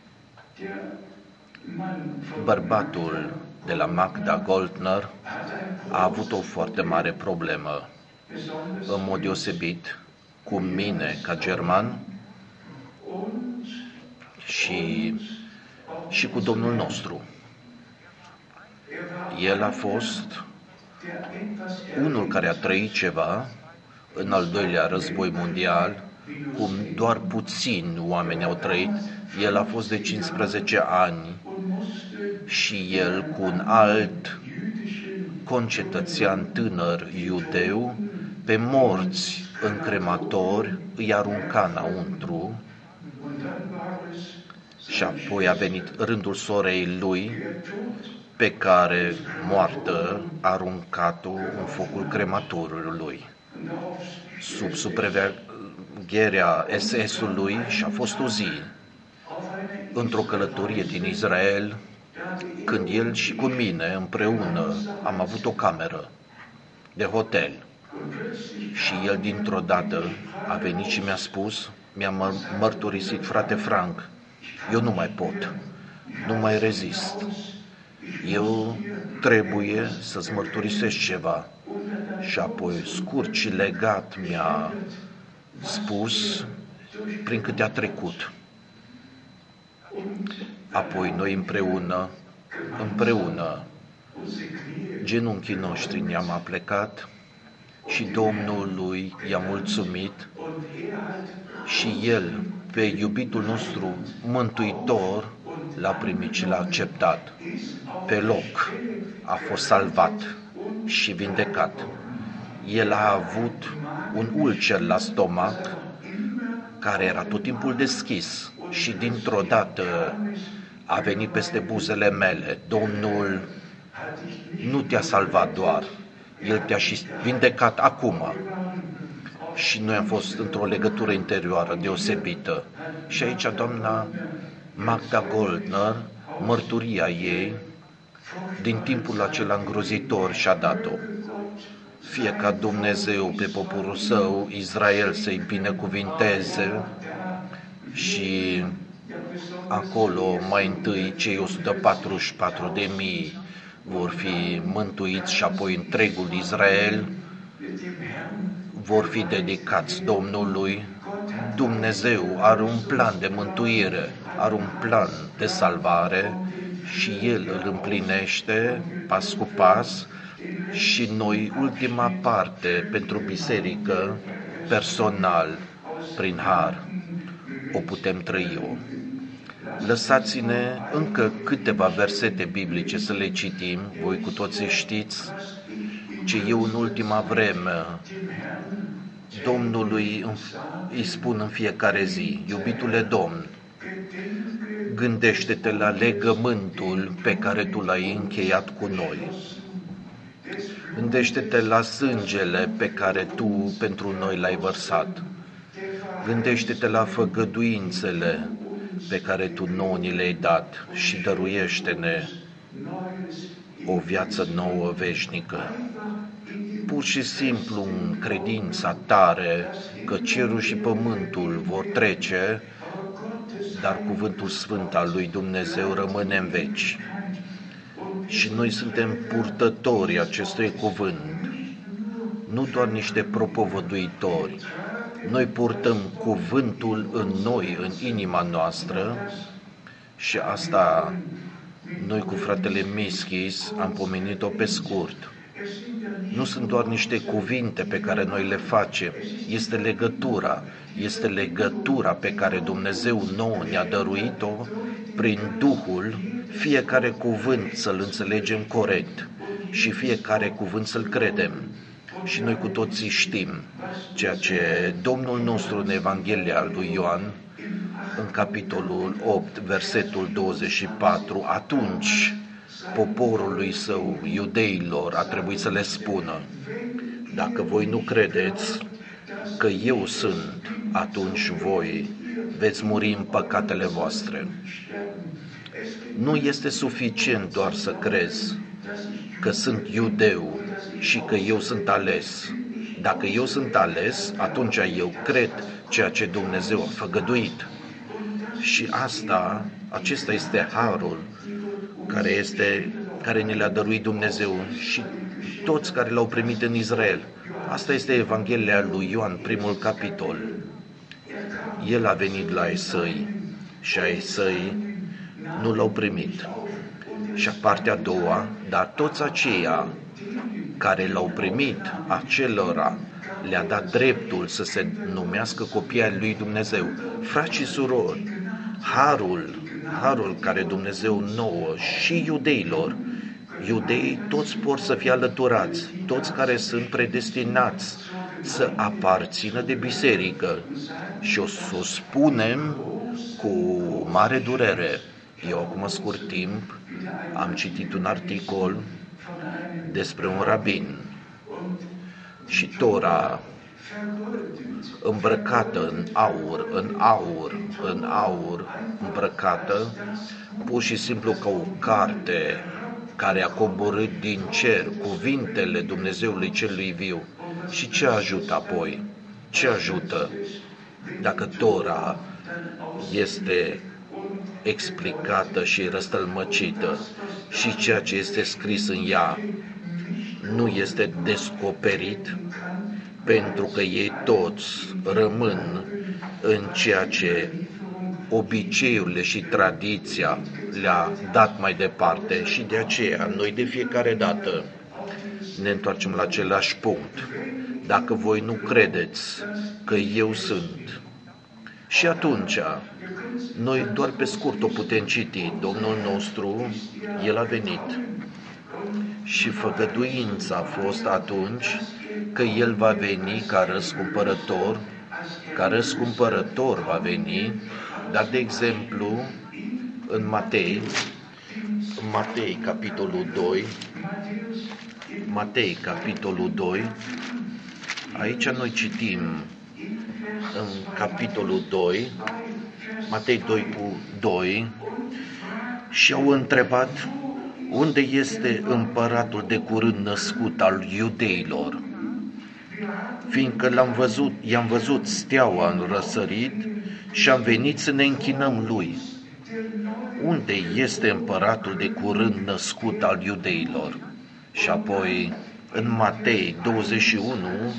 bărbatul de la Magda Goldner, a avut o foarte mare problemă, în mod deosebit cu mine ca german și, și cu Domnul nostru. El a fost unul care a trăit ceva în al doilea război mondial, cum doar puțini oameni au trăit. El a fost de cincisprezece ani și el cu un alt concetățean tânăr iudeu, pe morți în crematori, îi arunca înăuntru și apoi a venit rândul sorei lui, pe care, moartă, a aruncat-o în focul crematorului. Sub supravegherea S S-ului și a fost o zi, într-o călătorie din Israel, când el și cu mine împreună am avut o cameră de hotel. Și el dintr-o dată a venit și mi-a spus, mi-a mărturisit: frate Frank, eu nu mai pot, nu mai rezist. Eu trebuie să-ți mărturisesc ceva. Și apoi, scurt și legat, mi-a spus prin câte a trecut. Apoi noi împreună, împreună, genunchii noștri ne-am aplecat și Domnului i-a mulțumit și El, pe iubitul nostru Mântuitor, l-a primit și l-a acceptat. Pe loc a fost salvat și vindecat. El a avut un ulcer la stomac care era tot timpul deschis și dintr-o dată a venit peste buzele mele. Domnul nu te-a salvat doar, El te-a și vindecat acum. Și noi am fost într-o legătură interioară deosebită. Și aici doamna Magda Goldner, mărturia ei din timpul acela îngrozitor și-a dat-o. Fie ca Dumnezeu pe poporul său, Israel, să-i binecuvinteze și acolo mai întâi cei o sută patruzeci și patru de mii vor fi mântuiți și apoi întregul Israel vor fi dedicați Domnului. Dumnezeu are un plan de mântuire, are un plan de salvare și El îl împlinește pas cu pas și noi ultima parte pentru biserică, personal, prin har, o putem trăi-o. Lăsați-ne încă câteva versete biblice să le citim, voi cu toții știți ce eu în ultima vreme Domnului îi spun în fiecare zi: iubitule Domn, gândește-te la legământul pe care Tu l-ai încheiat cu noi. Gândește-te la sângele pe care Tu pentru noi l-ai vărsat. Gândește-te la făgăduințele pe care Tu nouă ni le-ai dat și dăruiește-ne o viață nouă veșnică. Pur și simplu în credința tare că cerul și pământul vor trece, dar cuvântul sfânt al lui Dumnezeu rămâne în veci. Și noi suntem purtătorii acestui cuvânt, nu doar niște propovăduitori. Noi purtăm cuvântul în noi, în inima noastră și asta noi cu fratele Mischis am pomenit-o pe scurt. Nu sunt doar niște cuvinte pe care noi le facem, este legătura, este legătura pe care Dumnezeu nouă ne-a dăruit-o prin Duhul, fiecare cuvânt să-l înțelegem corect și fiecare cuvânt să-l credem. Și noi cu toții știm ceea ce Domnul nostru în Evanghelia lui Ioan, în capitolul opt, versetul douăzeci și patru, atunci poporului său, iudeilor, a trebuit să le spună: dacă voi nu credeți că eu sunt, atunci voi veți muri în păcatele voastre. Nu este suficient doar să crezi că sunt iudeu și că eu sunt ales. Dacă eu sunt ales, atunci eu cred ceea ce Dumnezeu a făgăduit. Și asta, acesta este harul care, este, care ne l-a dăruit Dumnezeu și toți care l-au primit în Israel. Asta este Evanghelia lui Ioan, primul capitol. El a venit la ai săi și ai săi nu l-au primit. Și partea a doua, dar toți aceia care l-au primit, acelora le-a dat dreptul să se numească copii ai lui Dumnezeu. Frați și surori, harul, harul care Dumnezeu nouă și iudeilor, iudeii toți pot să fie alăturați, toți care sunt predestinați să aparțină de biserică. Și o să o spunem cu mare durere. Eu acum scurt timp am citit un articol despre un rabin și Tora îmbrăcată în aur, în aur, în aur, îmbrăcată, pur și simplu ca o carte care a coborât din cer cuvintele Dumnezeului celui viu. Și ce ajută apoi? Ce ajută dacă Tora este explicată și răstălmăcită și ceea ce este scris în ea nu este descoperit, pentru că ei toți rămân în ceea ce obiceiurile și tradiția le-a dat mai departe și de aceea noi de fiecare dată ne întoarcem la același punct. Dacă voi nu credeți că eu sunt, și atunci noi doar pe scurt o putem citi. Domnul nostru, El a venit și făgăduința a fost atunci că El va veni ca răscumpărător, ca răscumpărător va veni, dar de exemplu în Matei, Matei, capitolul doi, Matei, capitolul doi, aici noi citim în capitolul doi, Matei doi cu doi, și au întrebat: unde este împăratul de curând născut al iudeilor? Fiindcă l-am văzut, i-am văzut steaua în răsărit și am venit să ne închinăm lui. Unde este împăratul de curând născut al iudeilor? Și apoi în Matei douăzeci și unu,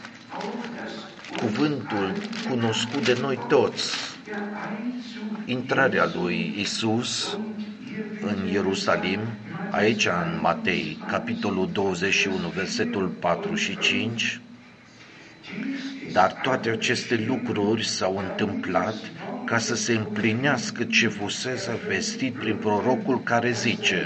cuvântul cunoscut de noi toți, intrarea lui Iisus în Ierusalim, aici în Matei, capitolul douăzeci și unu, versetul patru și cinci, dar toate aceste lucruri s-au întâmplat ca să se împlinească ce fusese vestit prin prorocul care zice: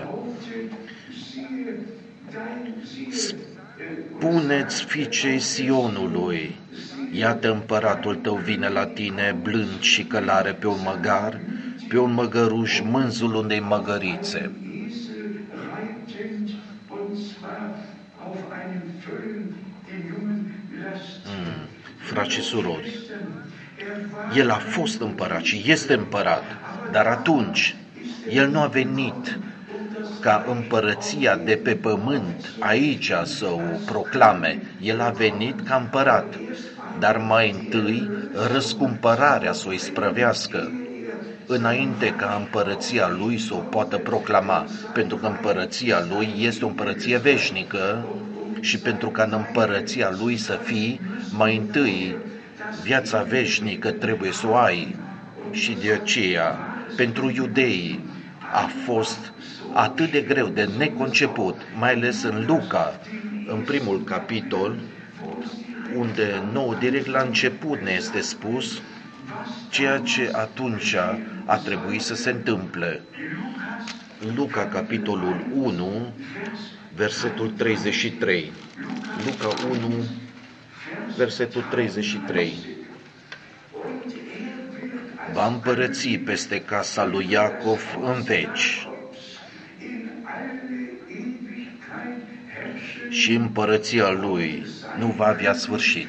spuneți fiicei Sionului, iată împăratul tău vine la tine, blând și călare pe un măgar, pe un măgăruș, mânzul unei măgărițe. Mm, frați și surori, el a fost împărat și este împărat, dar atunci el nu a venit ca împărăția de pe pământ aici să o proclame, el a venit ca împărat, dar mai întâi răscumpărarea să o isprăvească, înainte ca împărăția lui să o poată proclama, pentru că împărăția lui este o împărăție veșnică și pentru ca în împărăția lui să fii, mai întâi viața veșnică trebuie să o ai. Și de aceea, pentru iudei a fost atât de greu, de neconceput, mai ales în Luca, în primul capitol, unde nou, direct la început ne este spus ceea ce atunci a trebuit să se întâmple. Luca, capitolul unu, versetul treizeci și trei. Luca unu, versetul treizeci și trei. Va împărăți peste casa lui Iacov în veci și împărăția lui nu va avea sfârșit.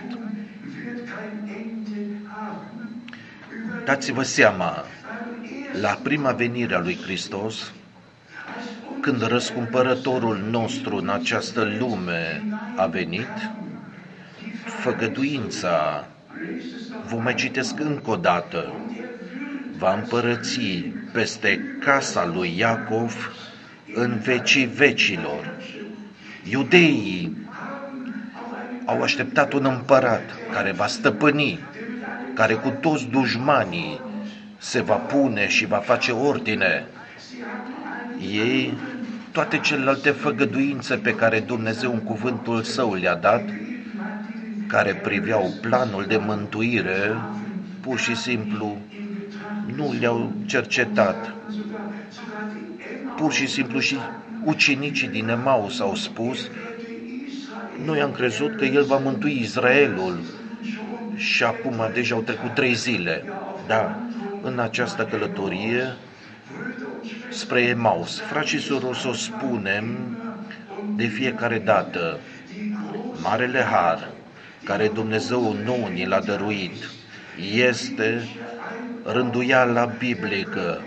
Dați-vă seama, la prima venire a lui Hristos, când răscumpărătorul nostru în această lume a venit, făgăduința, vă mai citesc încă o dată, va împărăți peste casa lui Iacov în vecii vecilor. Iudeii au așteptat un împărat care va stăpâni, care cu toți dușmanii se va pune și va face ordine. Ei, toate celelalte făgăduințe pe care Dumnezeu în cuvântul Său le-a dat, care priveau planul de mântuire, pur și simplu nu le-au cercetat. Pur și simplu și ucenicii din Emaus au spus: noi am crezut că El va mântui Israelul și acum deja au trecut trei zile. Da, în această călătorie spre Emaus, frați și surori, să o spunem de fiecare dată, marele har care Dumnezeu nouă ni l-a dăruit este rânduiala biblică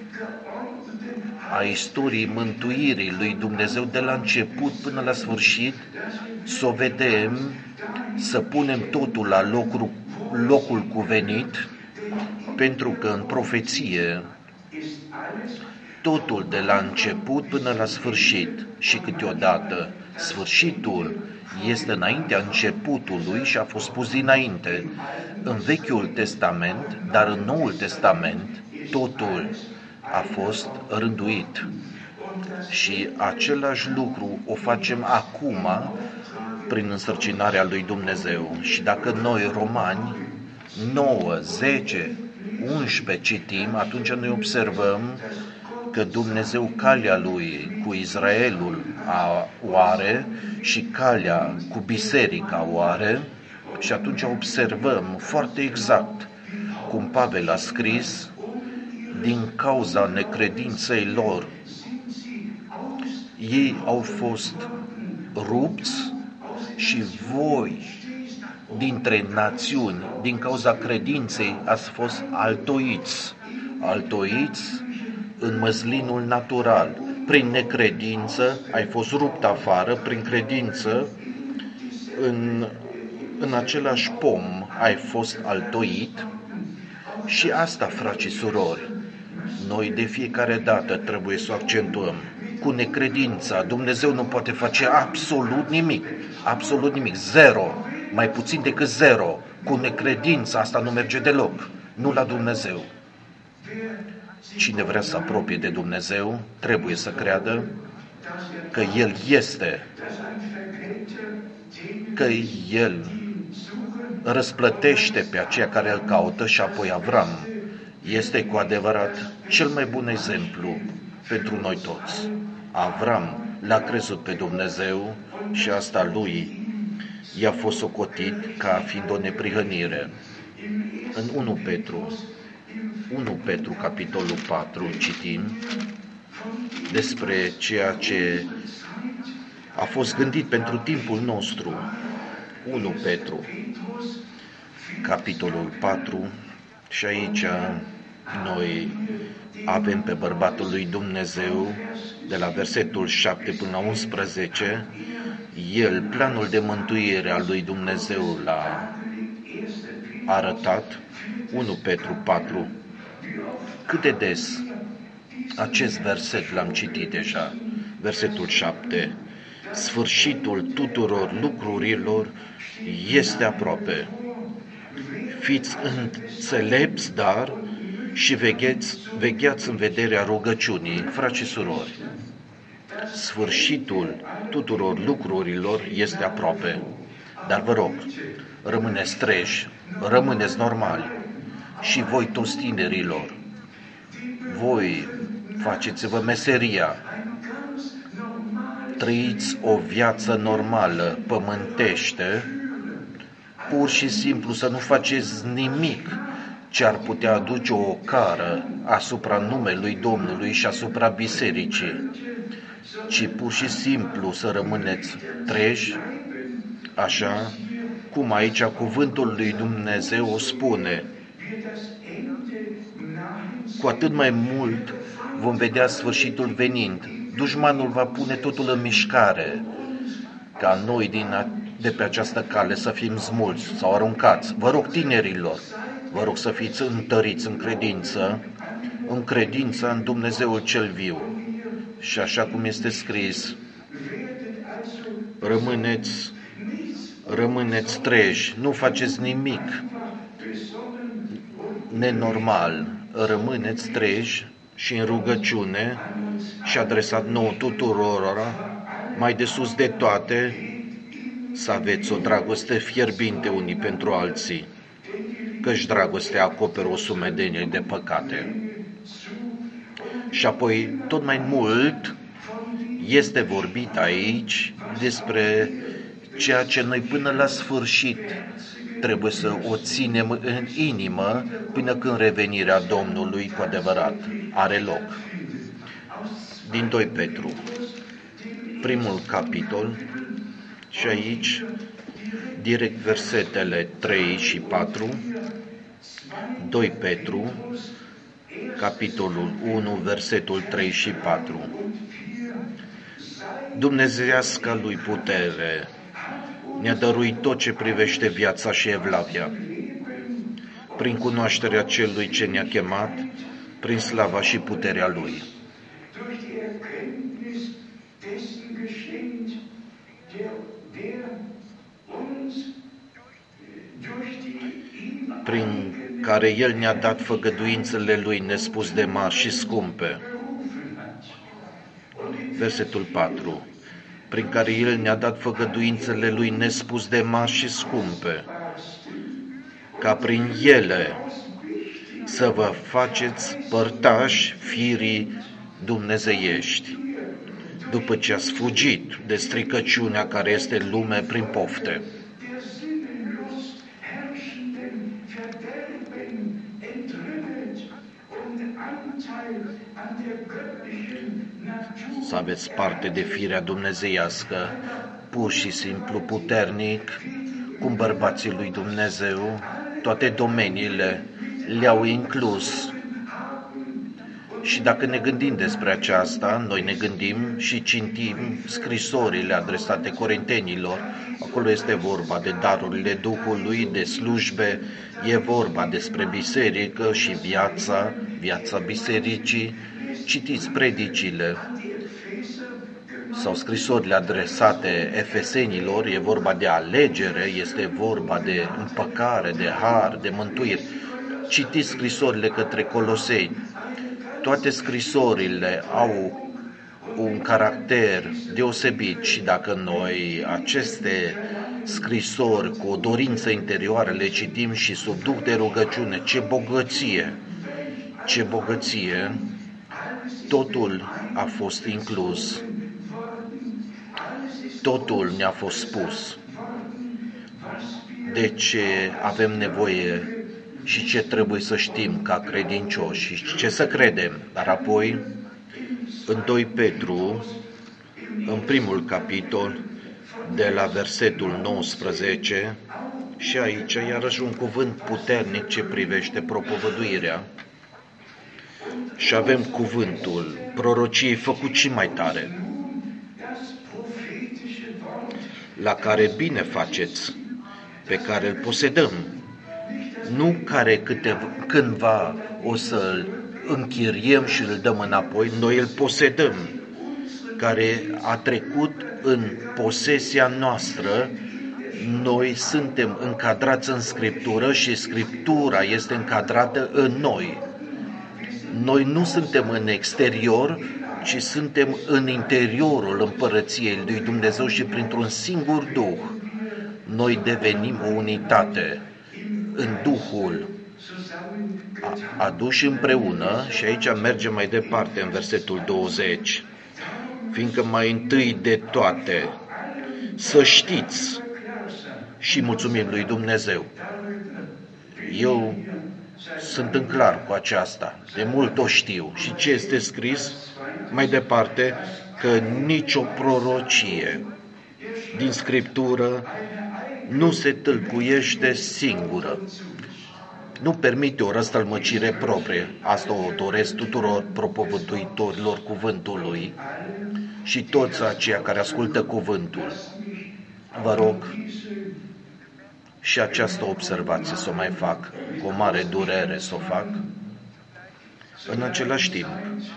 a istoriei mântuirii lui Dumnezeu de la început până la sfârșit, să o vedem, să punem totul la locul, locul cuvenit, pentru că în profeție totul de la început până la sfârșit și câteodată sfârșitul este înaintea începutului și a fost pus dinainte în Vechiul Testament, dar în Noul Testament totul a fost rânduit. Și același lucru o facem acum prin însărcinarea lui Dumnezeu. Și dacă noi, romani, nouă, zece, unsprezece citim, atunci noi observăm că Dumnezeu calea Lui cu Israelul a, o are și calea cu biserica o are, și atunci observăm foarte exact cum Pavel a scris: din cauza necredinței lor Ei au fost rupți și voi, dintre națiuni, din cauza credinței, ați fost altoiți. Altoiți în măslinul natural. Prin necredință ai fost rupt afară, prin credință în, în același pom ai fost altoit. Și asta, frați și surori, noi de fiecare dată trebuie să o accentuăm. Cu necredința Dumnezeu nu poate face absolut nimic, absolut nimic, zero, mai puțin decât zero. Cu necredința asta nu merge deloc, nu la Dumnezeu. Cine vrea să apropie de Dumnezeu trebuie să creadă că El este, că El răsplătește pe aceia care îl caută și apoi Avram este cu adevărat cel mai bun exemplu pentru noi toți. Avram l-a crezut pe Dumnezeu și asta lui i-a fost socotit ca fiind o neprihănire. În unu Petru, unu Petru, capitolul patru, citim despre ceea ce a fost gândit pentru timpul nostru. unu Petru, capitolul patru, și aici noi avem pe bărbatul lui Dumnezeu, de la versetul șapte până la unsprezece, el, planul de mântuire al lui Dumnezeu l-a arătat. unu Petru patru. Cât de des acest verset l-am citit deja, versetul șapte. Sfârșitul tuturor lucrurilor este aproape. Fiți înțelepți, dar și vegheți, vegheați în vederea rugăciunii, frați și surori. Sfârșitul tuturor lucrurilor este aproape. Dar vă rog, rămâneți treji, rămâneți normali. Și voi toți tinerilor, voi faceți-vă meseria, trăiți o viață normală, pământește, pur și simplu să nu faceți nimic ce ar putea aduce o ocară asupra numelui Domnului și asupra bisericii, ci pur și simplu să rămâneți treji, așa cum aici cuvântul lui Dumnezeu o spune. Cu atât mai mult vom vedea sfârșitul venind. Dușmanul va pune totul în mișcare, ca noi din a, de pe această cale să fim smulți sau aruncați. Vă rog, tinerilor, vă rog să fiți întăriți în credință, în credință în Dumnezeul cel viu. Și așa cum este scris, rămâneți, rămâneți treji, nu faceți nimic nenormal, rămâneți treji și în rugăciune și adresat nouă tuturor, mai de sus de toate, să aveți o dragoste fierbinte unii pentru alții, căci dragostea acoperă o sumedenie de păcate. Și apoi, tot mai mult, este vorbit aici despre ceea ce noi până la sfârșit trebuie să o ținem în inimă până când revenirea Domnului cu adevărat are loc. Din doi Petru, primul capitol, și aici direct versetele trei și patru, doi Petru, capitolul unu, versetul trei și patru. Dumnezeiasca lui putere ne-a dăruit tot ce privește viața și evlavia, prin cunoașterea celui ce ne-a chemat, prin slava și puterea lui. Prin care El ne-a dat făgăduințele Lui nespus de mari și scumpe. Versetul patru. Prin care El ne-a dat făgăduințele Lui nespus de mari și scumpe, ca prin ele să vă faceți părtași firii dumnezeiești, după ce ați fugit de stricăciunea care este în lume prin pofte. să aveți parte de firea dumnezeiască, pur și simplu puternic, cum bărbații lui Dumnezeu, toate domeniile le-au inclus. Și dacă ne gândim despre aceasta, noi ne gândim și citim scrisorile adresate corintenilor. Acolo este vorba de darurile Duhului, de slujbe, e vorba despre biserică și viața, viața bisericii. Citiți predicile sau scrisorile adresate efesenilor, e vorba de alegere, este vorba de împăcare, de har, de mântuire. Citiți scrisorile către Colosei. Toate scrisorile au un caracter deosebit și dacă noi aceste scrisori cu o dorință interioară le citim și sub duh de rugăciune, ce bogăție, ce bogăție, totul a fost inclus, totul ne-a fost spus. De ce avem nevoie și ce trebuie să știm ca credincioși și ce să credem. Dar apoi, în doi Petru, în primul capitol, de la versetul nouăsprezece, și aici iarăși un cuvânt puternic ce privește propovăduirea. Și avem cuvântul prorociei făcut și mai tare, la care bine faceți, pe care îl posedăm, nu care câte, cândva o să-l închiriem și îl dăm înapoi, noi îl posedăm, care a trecut în posesia noastră, noi suntem încadrați în Scriptură și Scriptura este încadrată în noi. Noi nu suntem în exterior, ci suntem în interiorul împărăției lui Dumnezeu și printr-un singur Duh noi devenim o unitate în Duhul aduși împreună. Și aici mergem mai departe în versetul douăzeci, fiindcă mai întâi de toate să știți și mulțumim lui Dumnezeu. Eu sunt în clar cu aceasta, de mult o știu. Și ce este scris mai departe? Că nicio prorocie din Scriptură nu se tâlcuiește singură. Nu permite o răstălmăcire proprie. Asta o doresc tuturor propovăduitorilor cuvântului și toți aceia care ascultă cuvântul. Vă rog și această observație să o mai fac, cu o mare durere să o fac. În același timp,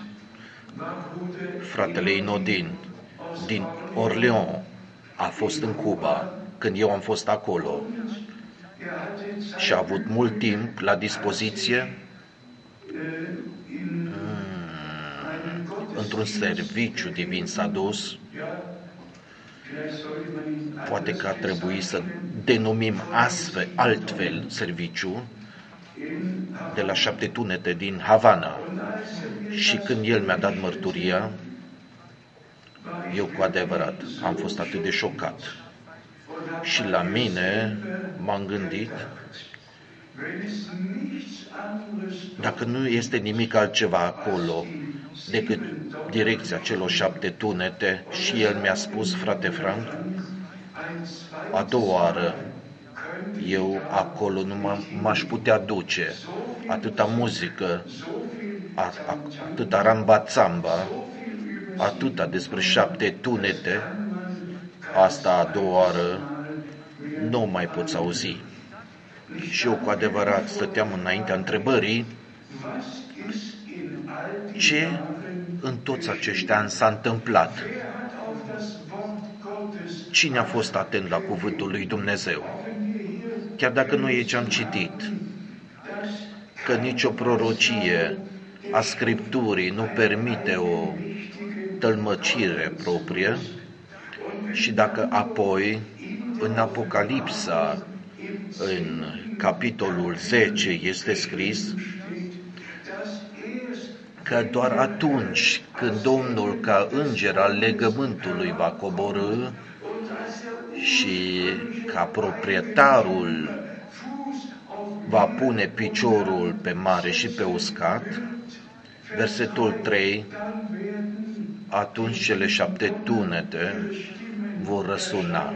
fratele Inodin din Orléans a fost în Cuba când eu am fost acolo și a avut mult timp la dispoziție hmm, într-un serviciu divin s-a dus. Poate că ar trebui să denumim astfel, altfel serviciu, de la Șapte Tunete din Havana. Și când el mi-a dat mărturia, eu cu adevărat am fost atât de șocat. Și la mine m-am gândit, dacă nu este nimic altceva acolo decât direcția celor șapte tunete, și el mi-a spus, frate Frank, a doua oară eu acolo nu m-aș putea duce, atâta muzică, atâta rambațamba, atâta despre șapte tunete, asta a doua oară nu mai poți auzi. Și eu cu adevărat stăteam înaintea întrebării, ce în toți acești ani s-a întâmplat? Cine a fost atent la cuvântul lui Dumnezeu? Chiar dacă noi aici am citit că nicio prorocie a Scripturii nu permite o tălmăcire proprie, și dacă apoi în Apocalipsa, în capitolul zece, este scris că doar atunci când Domnul ca înger al legământului va coborî și ca proprietarul va pune piciorul pe mare și pe uscat, versetul trei, atunci cele șapte tunete vor răsuna.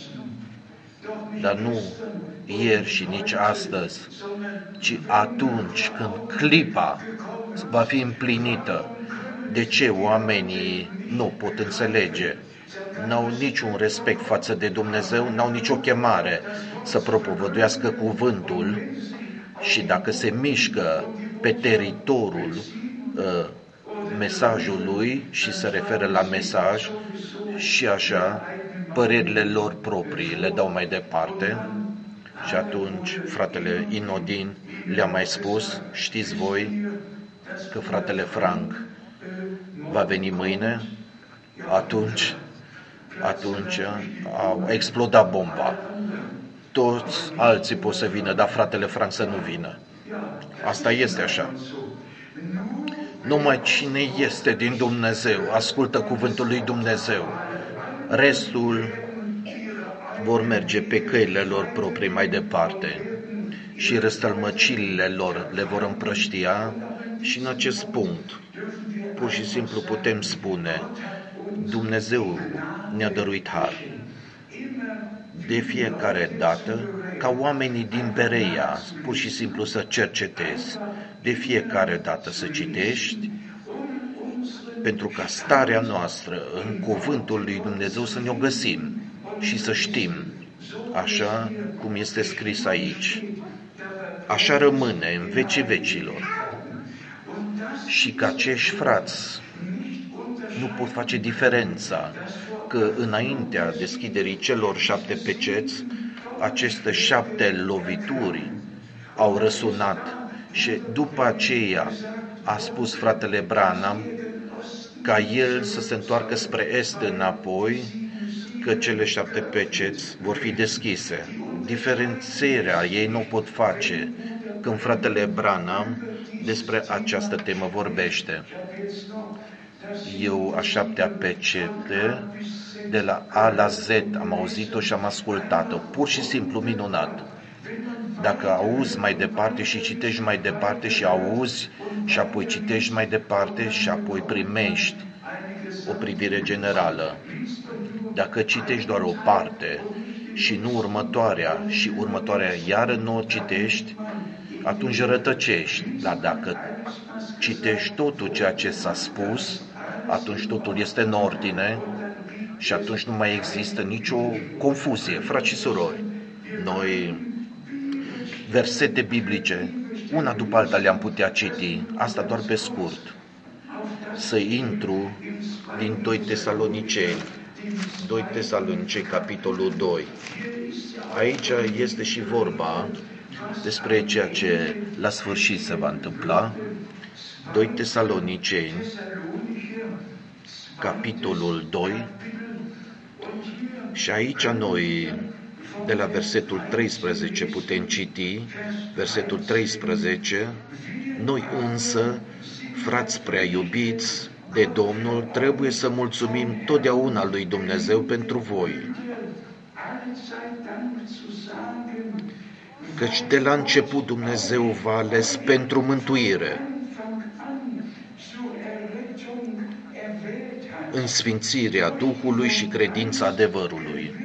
Dar nu ieri și nici astăzi, ci atunci când clipa va fi împlinită. De ce oamenii nu pot înțelege? N-au niciun respect față de Dumnezeu, n-au nicio chemare să propovăduiască cuvântul și dacă se mișcă pe teritoriul uh, mesajului și se referă la mesaj și așa, părerile lor proprii le dau mai departe. Și atunci fratele Inodin le-a mai spus, știți voi că fratele Frank va veni mâine, atunci, atunci a explodat bomba. Toți alții pot să vină, dar fratele Frank să nu vină. Asta este așa. Numai cine este din Dumnezeu ascultă cuvântul lui Dumnezeu. Restul vor merge pe căile lor proprii mai departe și răstălmăcirile lor le vor împrăștia și în acest punct pur și simplu putem spune Dumnezeu ne-a dăruit har. De fiecare dată, ca oamenii din Bereia, pur și simplu să cercetezi, de fiecare dată să citești, pentru ca starea noastră în cuvântul lui Dumnezeu să ne-o găsim și să știm, așa cum este scris aici. Așa rămâne în vecii vecilor. Și că acești frați nu pot face diferența, că înaintea deschiderii celor șapte peceți, aceste șapte lovituri au răsunat și după aceea a spus fratele Branham ca el să se întoarcă spre est înapoi, că cele șapte peceți vor fi deschise. Diferențierea ei nu o pot face când fratele Branham despre această temă vorbește. Eu a șaptea pecete, de la A la Z am auzit-o și am ascultat-o, pur și simplu minunat. Dacă auzi mai departe și citești mai departe și auzi și apoi citești mai departe și apoi primești o privire generală. Dacă citești doar o parte și nu următoarea și următoarea iară nu o citești, atunci rătăcești. Dar dacă citești totul ceea ce s-a spus, atunci totul este în ordine și atunci nu mai există nicio confuzie. Frați și surori, noi versete biblice, una după alta le-am putea citi, asta doar pe scurt. Să intru din doi Tesaloniceni, doi Tesaloniceni, capitolul doi. Aici este și vorba despre ceea ce la sfârșit se va întâmpla. doi Tesaloniceni, capitolul doi, și aici noi, de la versetul treisprezece putem citi, versetul treisprezece, noi însă, frați prea iubiți de Domnul, trebuie să mulțumim totdeauna lui Dumnezeu pentru voi. Căci de la început Dumnezeu v-a ales pentru mântuire, în sfințirea Duhului și credința adevărului.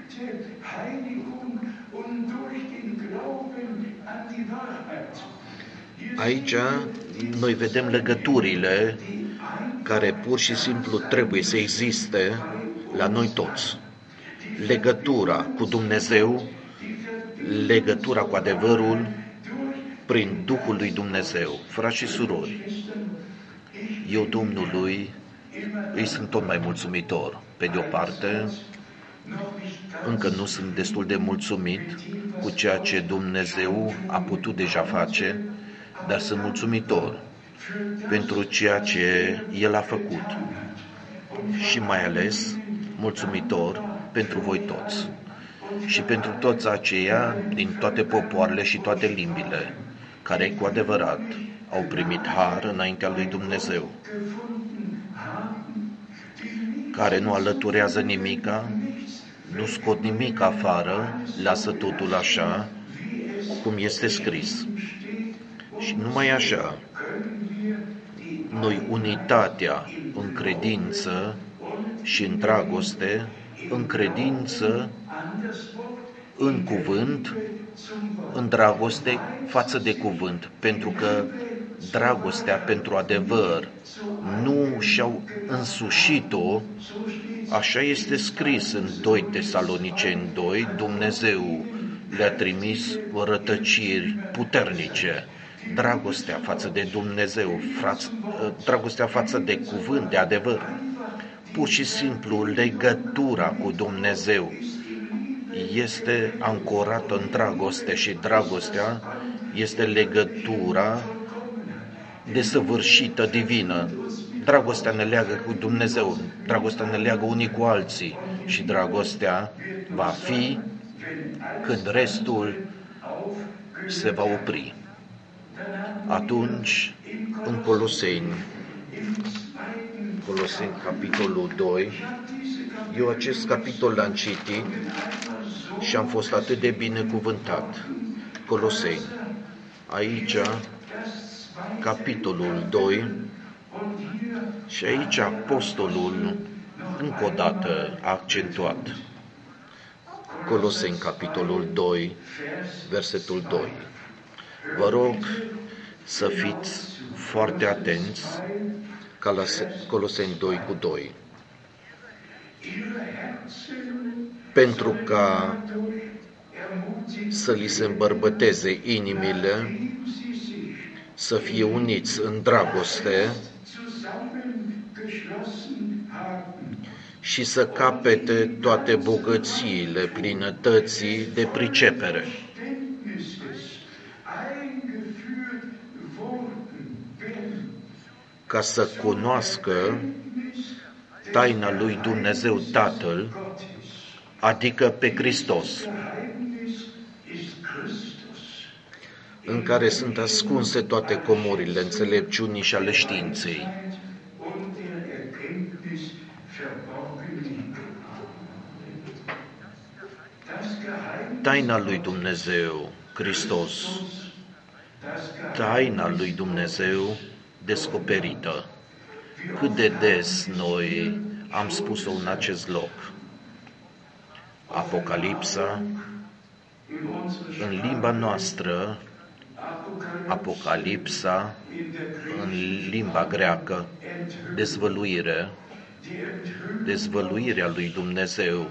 Aici noi vedem legăturile care pur și simplu trebuie să existe la noi toți. Legătura cu Dumnezeu, legătura cu adevărul prin Duhul lui Dumnezeu. Frați și surori, eu Domnului îi sunt tot mai mulțumitor. Pe de o parte, încă nu sunt destul de mulțumit cu ceea ce Dumnezeu a putut deja face, dar sunt mulțumitor pentru ceea ce El a făcut și mai ales mulțumitor pentru voi toți și pentru toți aceia din toate popoarele și toate limbile care cu adevărat au primit har înaintea lui Dumnezeu, care nu alăturează nimica, nu scot nimic afară, lasă totul așa cum este scris. Și numai așa, noi unitatea în credință și în dragoste, în credință, în cuvânt, în dragoste față de cuvânt, pentru că dragostea pentru adevăr nu și-au însușit-o, așa este scris în doi Tesaloniceni doi, Dumnezeu le-a trimis rătăciri puternice. Dragostea față de Dumnezeu, fraț, dragostea față de cuvânt, de adevăr, pur și simplu legătura cu Dumnezeu este ancorată în dragoste și dragostea este legătura desăvârșită divină. Dragostea ne leagă cu Dumnezeu, dragostea ne leagă unii cu alții și dragostea va fi când restul se va opri. Atunci, în Coloseni, Coloseni, capitolul doi, eu acest capitol l-am citit și am fost atât de binecuvântat. Coloseni, aici, capitolul doi, și aici apostolul încă o dată a accentuat. Coloseni, capitolul doi, versetul doi. Vă rog să fiți foarte atenți ca la Coloseni doi cu doi. Pentru ca să li se îmbărbăteze inimile, să fie uniți în dragoste și să capete toate bogățiile plinătății de pricepere, ca să cunoască taina lui Dumnezeu Tatăl, adică pe Hristos, în care sunt ascunse toate comorile înțelepciunii și ale științei. Taina lui Dumnezeu, Hristos, taina lui Dumnezeu descoperită. Cât de des noi am spus-o în acest loc. Apocalipsa, în limba noastră, Apocalipsa, în limba greacă, dezvăluire, dezvăluirea lui Dumnezeu,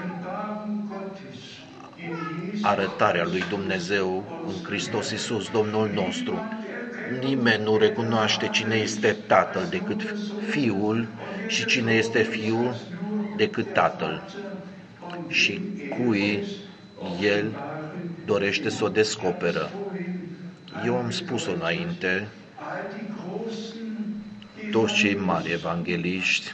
arătarea lui Dumnezeu în Hristos Iisus, Domnul nostru. Nimeni nu recunoaște cine este Tatăl decât Fiul și cine este Fiul decât Tatăl. Și cui El dorește să o descoperă. Eu am spus-o înainte, toți cei mari evangeliști,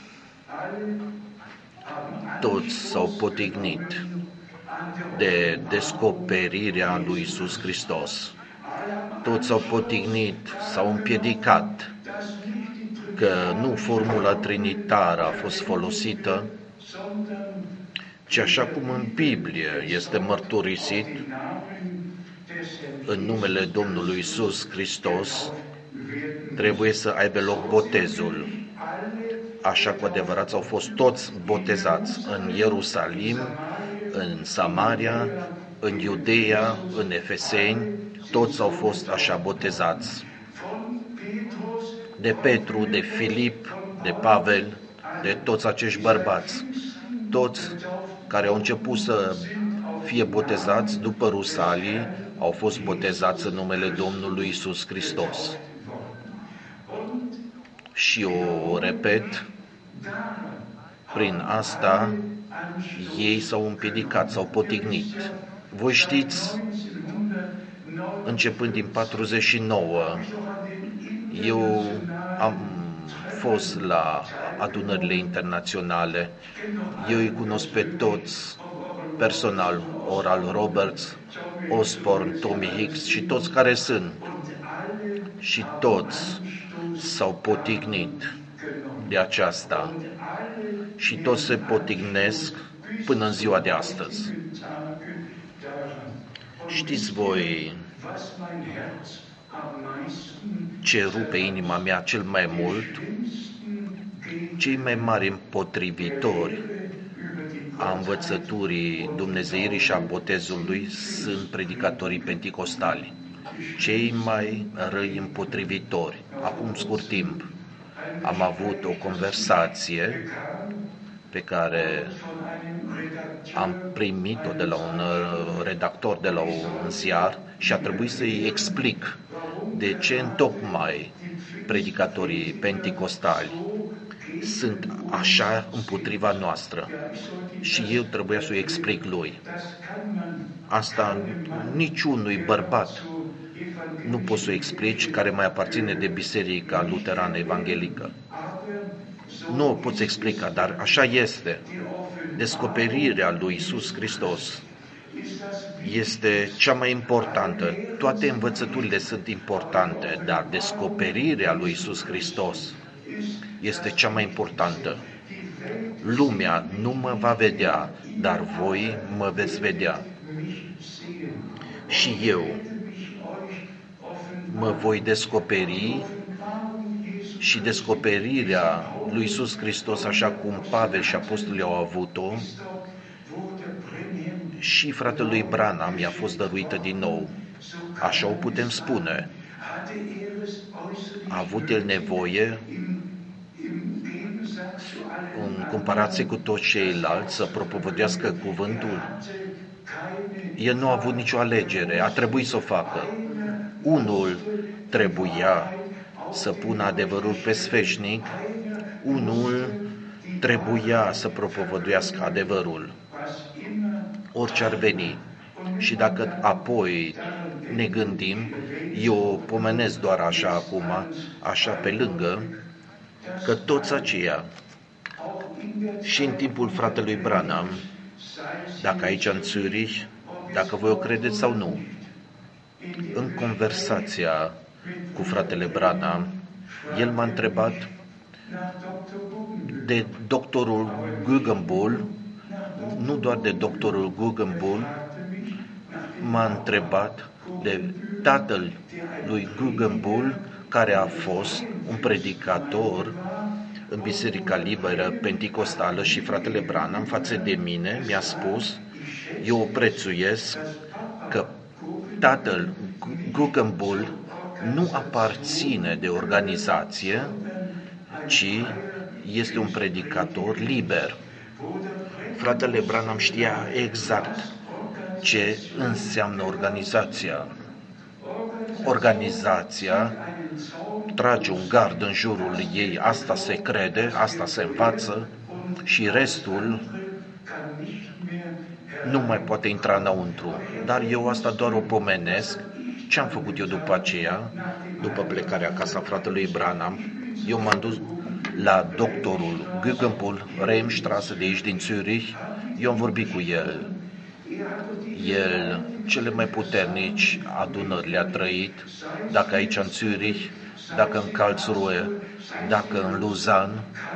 toți s-au potignit de descoperirea lui Iisus Hristos. Toți s-au potignit, s-au împiedicat că nu formula trinitară a fost folosită, ci așa cum în Biblie este mărturisit, în numele Domnului Iisus Hristos trebuie să aibă loc botezul. Așa cu adevărat au fost toți botezați în Ierusalim, în Samaria, în Iudeea, în Efeseni, toți au fost așa botezați. De Petru, de Filip, de Pavel, de toți acești bărbați, toți care au început să fie botezați după Rusalii, au fost botezați în numele Domnului Iisus Hristos. Și o repet, prin asta ei s-au împiedicat, s-au potignit. Voi știți, începând din patruzeci și nouă, eu am fost la adunările internaționale, eu îi cunosc pe toți personal, Oral Roberts, Osborne, Tommy Hicks și toți care sunt. Și toți s-au potignit de aceasta și toți se potignesc până în ziua de astăzi. Știți voi ce rupe inima mea cel mai mult, cei mai mari împotrivitori a învățăturii dumnezeirii și a botezului sunt predicatorii penticostali. Cei mai răi împotrivitori. Acum scurt timp am avut o conversație pe care am primit-o de la un redactor de la un ziar și a trebuit să-i explic de ce întocmai predicatorii penticostali sunt așa împotriva noastră. Și eu trebuia să-i explic lui. Asta niciunui bărbat nu poți să-i explici care mai aparține de Biserica Luterană Evanghelică. Nu o poți explica, dar așa este. Descoperirea lui Iisus Hristos este cea mai importantă. Toate învățăturile sunt importante, dar descoperirea lui Iisus Hristos este cea mai importantă. Lumea nu mă va vedea, dar voi mă veți vedea. Și eu mă voi descoperi și descoperirea lui Iisus Hristos, așa cum Pavel și apostolii au avut-o, și fratelui Branham i-a fost dăruită din nou. Așa o putem spune. A avut el nevoie, în comparație cu toți ceilalți, să propovădească cuvântul? El nu a avut nicio alegere, a trebuit să o facă. Unul trebuia să pună adevărul pe sfeșnic, unul trebuia să propovăduiască adevărul, orice ar veni. Și dacă apoi ne gândim, eu pomenesc doar așa acum, așa pe lângă, că toți aceia, și în timpul fratelui Branham, dacă aici în Zurich, dacă voi o credeți sau nu, în conversația cu fratele Branham, el m-a întrebat de doctorul Guggenbull, nu doar de doctorul Guggenbull, m-a întrebat de tatăl lui Guggenbull, care a fost un predicator în Biserica Liberă Penticostală, și fratele Branham față de mine mi-a spus: eu o prețuiesc că tatăl Guggenbull nu aparține de organizație, ci este un predicator liber. Fratele Branham știa exact ce înseamnă organizația. Organizația trage un gard în jurul ei, asta se crede, asta se învață, și restul nu mai poate intra înăuntru. Dar eu asta doar o pomenesc. Ce am făcut eu după aceea, după plecarea acasă a fratelui Branham? Eu m-am dus la doctorul Guggenbull, Reimstraße, de aici din Zurich. Eu am vorbit cu el. El, cele mai puternici adunări le-a trăit, dacă aici în Zurich, dacă în Karlsruhe, dacă în Lausanne.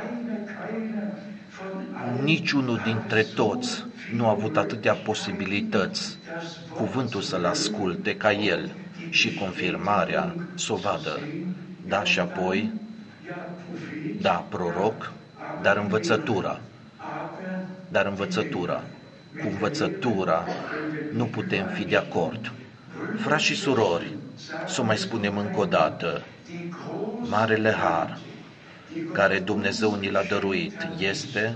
Niciunul dintre toți nu a avut atâtea posibilități cuvântul să-l asculte ca el și confirmarea să o vadă. Da, și apoi, da, proroc, dar învățătura. Dar învățătura. Cu învățătura nu putem fi de acord. Frați și surori, să o mai spunem încă o dată, marele har care Dumnezeu ni l-a dăruit este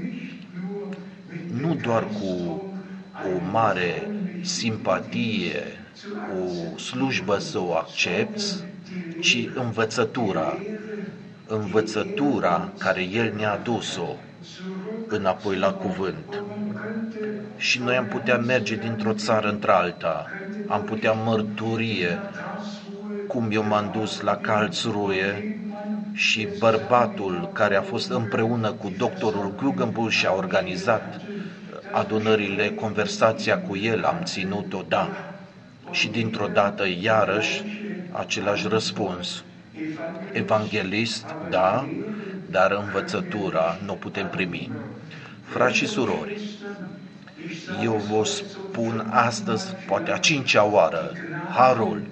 nu doar cu o mare simpatie, o slujbă să o accepti, ci învățătura, învățătura care El ne-a adus-o înapoi la cuvânt. Și noi am putea merge dintr-o țară într-alta, am putea mărturie cum eu m-am dus la Karlsruhe și bărbatul care a fost împreună cu doctorul Guggenbull și a organizat adunările, conversația cu el am ținut-o, da. Și dintr-o dată iarăși același răspuns. Evanghelist, da, dar învățătura nu o putem primi. Frați și surori, eu vă spun astăzi, poate a cincea oară, harul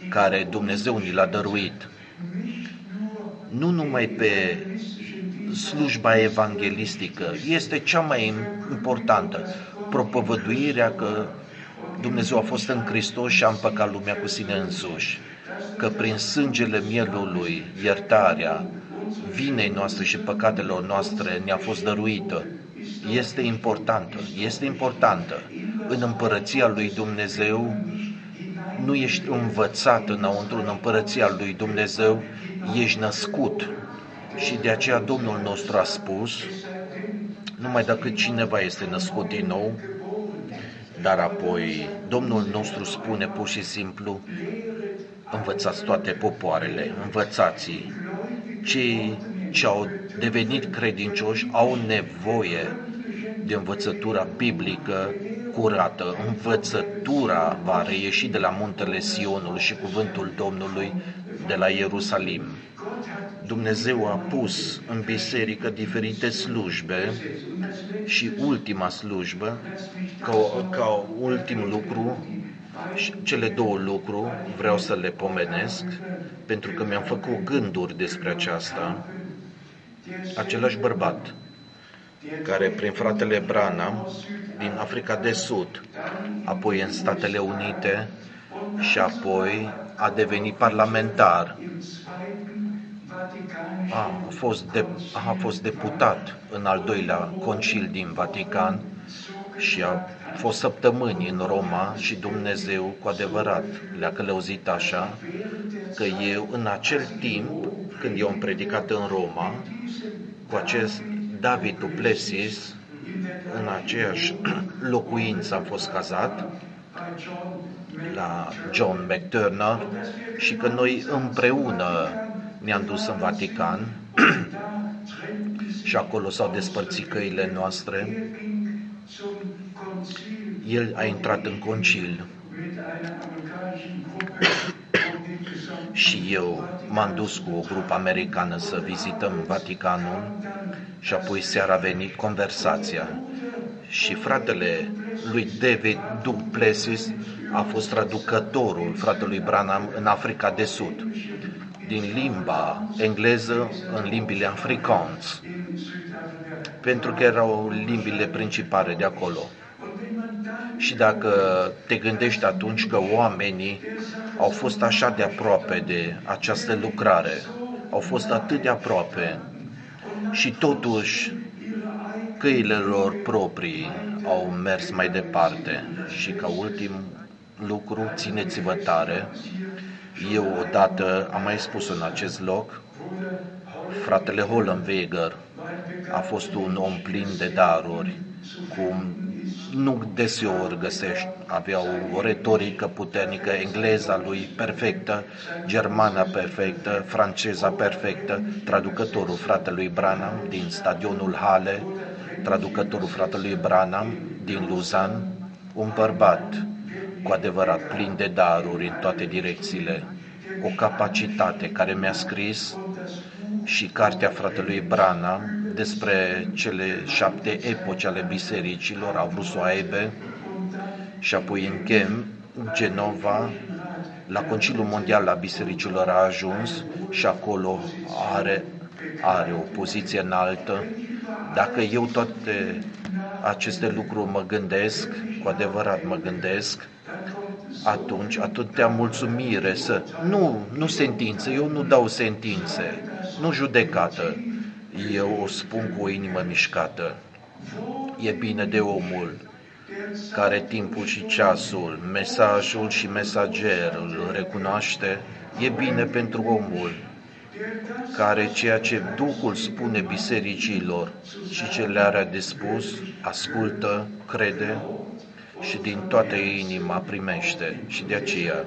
care Dumnezeu ni l-a dăruit, nu numai pe slujba evanghelistică, este cea mai importantă, propovăduirea că Dumnezeu a fost în Hristos și a împăcat lumea cu sine însuși, că prin sângele mielului iertarea vinei noastre și păcatelor noastre ne-a fost dăruită. Este importantă, este importantă. În împărăția lui Dumnezeu nu ești învățat înăuntru, în împărăția lui Dumnezeu ești născut. Și de aceea Domnul nostru a spus, numai dacă cineva este născut din nou, dar apoi Domnul nostru spune pur și simplu, învățați toate popoarele, învățați-i. Cei ce au devenit credincioși au nevoie de învățătura biblică curată. Învățătura va reieși de la muntele Sionului și cuvântul Domnului de la Ierusalim. Dumnezeu a pus în biserică diferite slujbe și ultima slujbă, ca, ca ultim lucru, cele două lucruri vreau să le pomenesc, pentru că mi-am făcut gânduri despre aceasta. Același bărbat, care prin fratele Branham, din Africa de Sud, apoi în Statele Unite și apoi a devenit parlamentar, a fost, de, a fost deputat în al doilea concil din Vatican și a fost săptămâni în Roma și Dumnezeu cu adevărat le-a călăuzit așa că eu în acel timp, când eu am predicat în Roma, cu acest David du Plessis, în aceeași locuință am fost cazat la John McTurner și că noi împreună ne-am dus în Vatican și acolo s-au despărțit căile noastre. El a intrat în concil și eu m-am dus cu o grupă americană să vizităm Vaticanul și apoi seara a venit conversația și fratele lui David du Plessis a fost traducătorul fratelui Branham în Africa de Sud, din limba engleză în limbile afrikaans, pentru că erau limbile principale de acolo. Și dacă te gândești atunci că oamenii au fost așa de aproape de această lucrare, au fost atât de aproape și totuși căile lor proprii au mers mai departe. Și ca ultim lucru, țineți-vă tare, eu odată am mai spus în acest loc, fratele Hollenweger a fost un om plin de daruri, cum nu deseori găsești, avea o retorică puternică, engleza lui perfectă, germana perfectă, franceza perfectă, traducătorul fratelui Branham din stadionul Halle, traducătorul fratelui Branham din Lausanne, un bărbat cu adevărat plin de daruri în toate direcțiile, o capacitate care mi-a scris și cartea fratelui Branham despre cele șapte epoci ale bisericilor, a vrut să o aibă, și apoi în Chem, Genova, la Conciliul Mondial al Bisericilor a ajuns și acolo are, are o poziție înaltă. Dacă eu toate aceste lucruri mă gândesc, cu adevărat mă gândesc, atunci atâtea mulțumire să... Nu, nu sentințe, eu nu dau sentințe, nu judecată, eu o spun cu o inimă mișcată. E bine de omul care timpul și ceasul, mesajul și mesagerul îl recunoaște, e bine pentru omul care ceea ce Duhul spune bisericilor și ce le are de spus, ascultă, crede și din toată inima primește. Și de aceea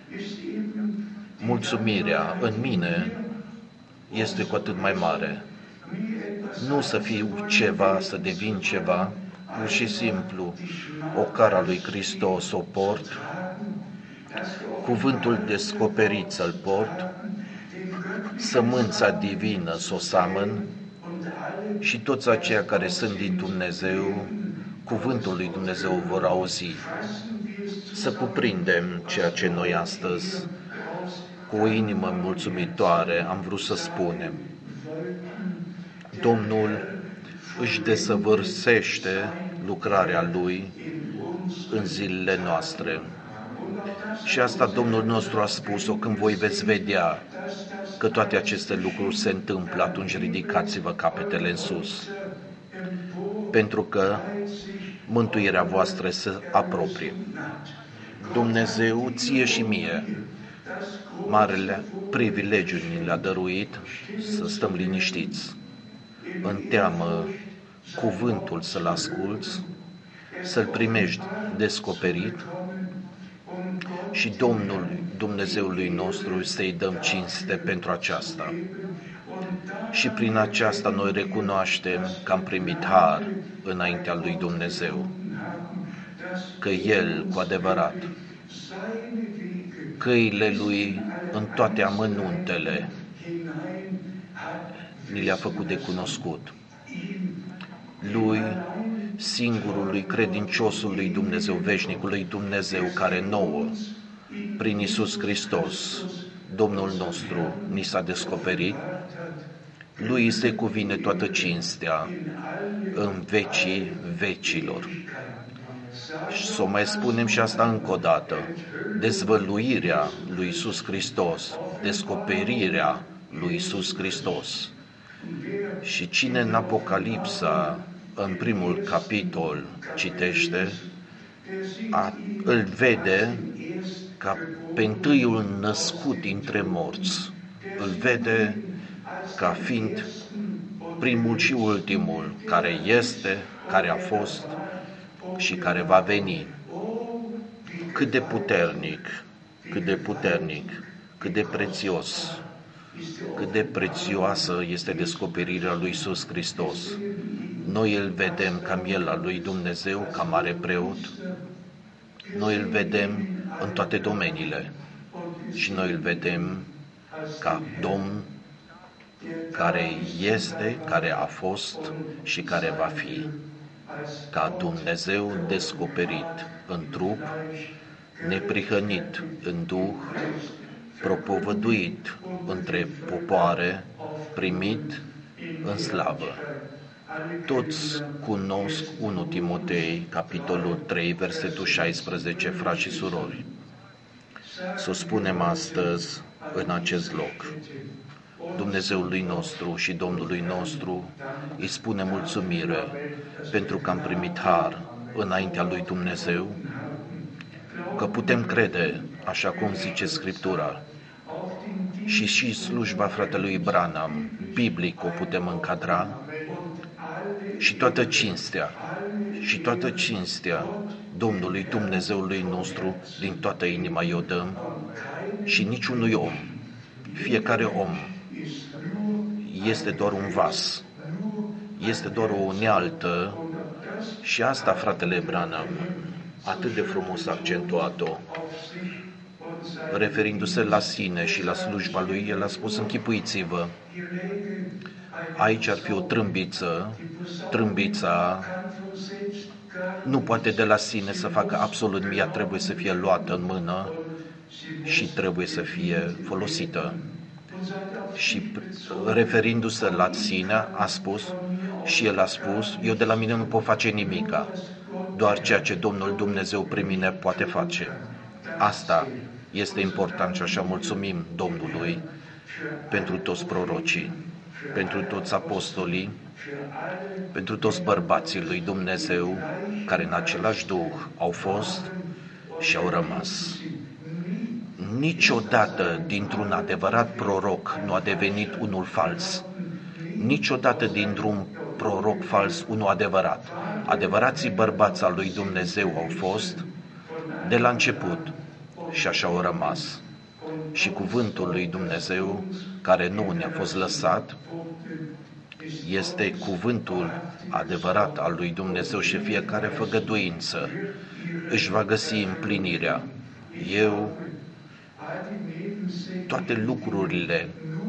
mulțumirea în mine este cu atât mai mare. Nu să fiu ceva, să devin ceva, pur și simplu o cara lui Hristos o port, cuvântul descoperit să-l port, sămânța divină să o samăn și toți aceia care sunt din Dumnezeu, cuvântul lui Dumnezeu vor auzi. Să cuprindem ceea ce noi astăzi cu o inimă mulțumitoare am vrut să spunem: Domnul își desăvârșește lucrarea Lui în zilele noastre. Și asta Domnul nostru a spus-o: când voi veți vedea că toate aceste lucruri se întâmplă, atunci ridicați-vă capetele în sus, pentru că mântuirea voastră se apropie. Dumnezeu, ție și mie, marele privilegiu ni le-a dăruit să stăm liniștiți, în teamă, cuvântul să-l asculți, să-l primești descoperit și Domnul Dumnezeului nostru să-i dăm cinste pentru aceasta. Și prin aceasta noi recunoaștem că am primit har înaintea lui Dumnezeu, că El, cu adevărat, căile Lui în toate amănuntele ni le-a făcut de cunoscut. Lui, singurului credinciosului Dumnezeu, veșnicului Dumnezeu, care nouă, prin Iisus Hristos, Domnul nostru, ni s-a descoperit, Lui se cuvine toată cinstea în vecii vecilor. Și să o mai spunem și asta încă o dată: dezvăluirea lui Iisus Hristos, descoperirea lui Iisus Hristos. Și cine în Apocalipsa, în primul capitol, citește, a, îl vede ca pe întâiul născut dintre morți, îl vede ca fiind primul și ultimul, care este, care a fost și care va veni. Cât de puternic, cât de puternic, cât de prețios, cât de prețioasă este descoperirea lui Iisus Hristos. Noi îl vedem ca miel al lui Dumnezeu, ca mare preot, noi îl vedem în toate domeniile și noi îl vedem ca Domn care este, care a fost și care va fi, ca Dumnezeu descoperit în trup, neprihănit în duh, propovăduit între popoare, primit în slavă. Toți cunosc unu Timotei, capitolul trei, versetul șaisprezece, frați și surori. Să o spunem astăzi în acest loc. Dumnezeului nostru și Domnului nostru îi spune mulțumire pentru că am primit har înaintea lui Dumnezeu, că putem crede, așa cum zice Scriptura, și și slujba fratelui Branham, biblic o putem încadra, și toată cinstea, și toată cinstea Domnului Dumnezeului nostru din toată inima i-o dăm, și niciunui om, fiecare om este doar un vas, este doar o unealtă, și asta fratele Branham atât de frumos a accentuat-o, referindu-se la sine și la slujba lui. El a spus: închipuiți-vă, aici ar fi o trâmbiță, trâmbița nu poate de la sine să facă absolut nimic, trebuie să fie luată în mână și trebuie să fie folosită. Și referindu-se la sine, a spus, și el a spus: eu de la mine nu pot face nimica, doar ceea ce Domnul Dumnezeu prin mine poate face. Asta este important și așa mulțumim Domnului pentru toți prorocii, pentru toți apostolii, pentru toți bărbații lui Dumnezeu care în același Duh au fost și au rămas. Niciodată dintr-un adevărat proroc nu a devenit unul fals. Niciodată dintr-un proroc fals unul adevărat. Adevărații bărbați al lui Dumnezeu au fost de la început și așa au rămas. Și cuvântul lui Dumnezeu, care nu ne-a fost lăsat, este cuvântul adevărat al lui Dumnezeu și fiecare făgăduință își va găsi împlinirea. Eu toate lucrurile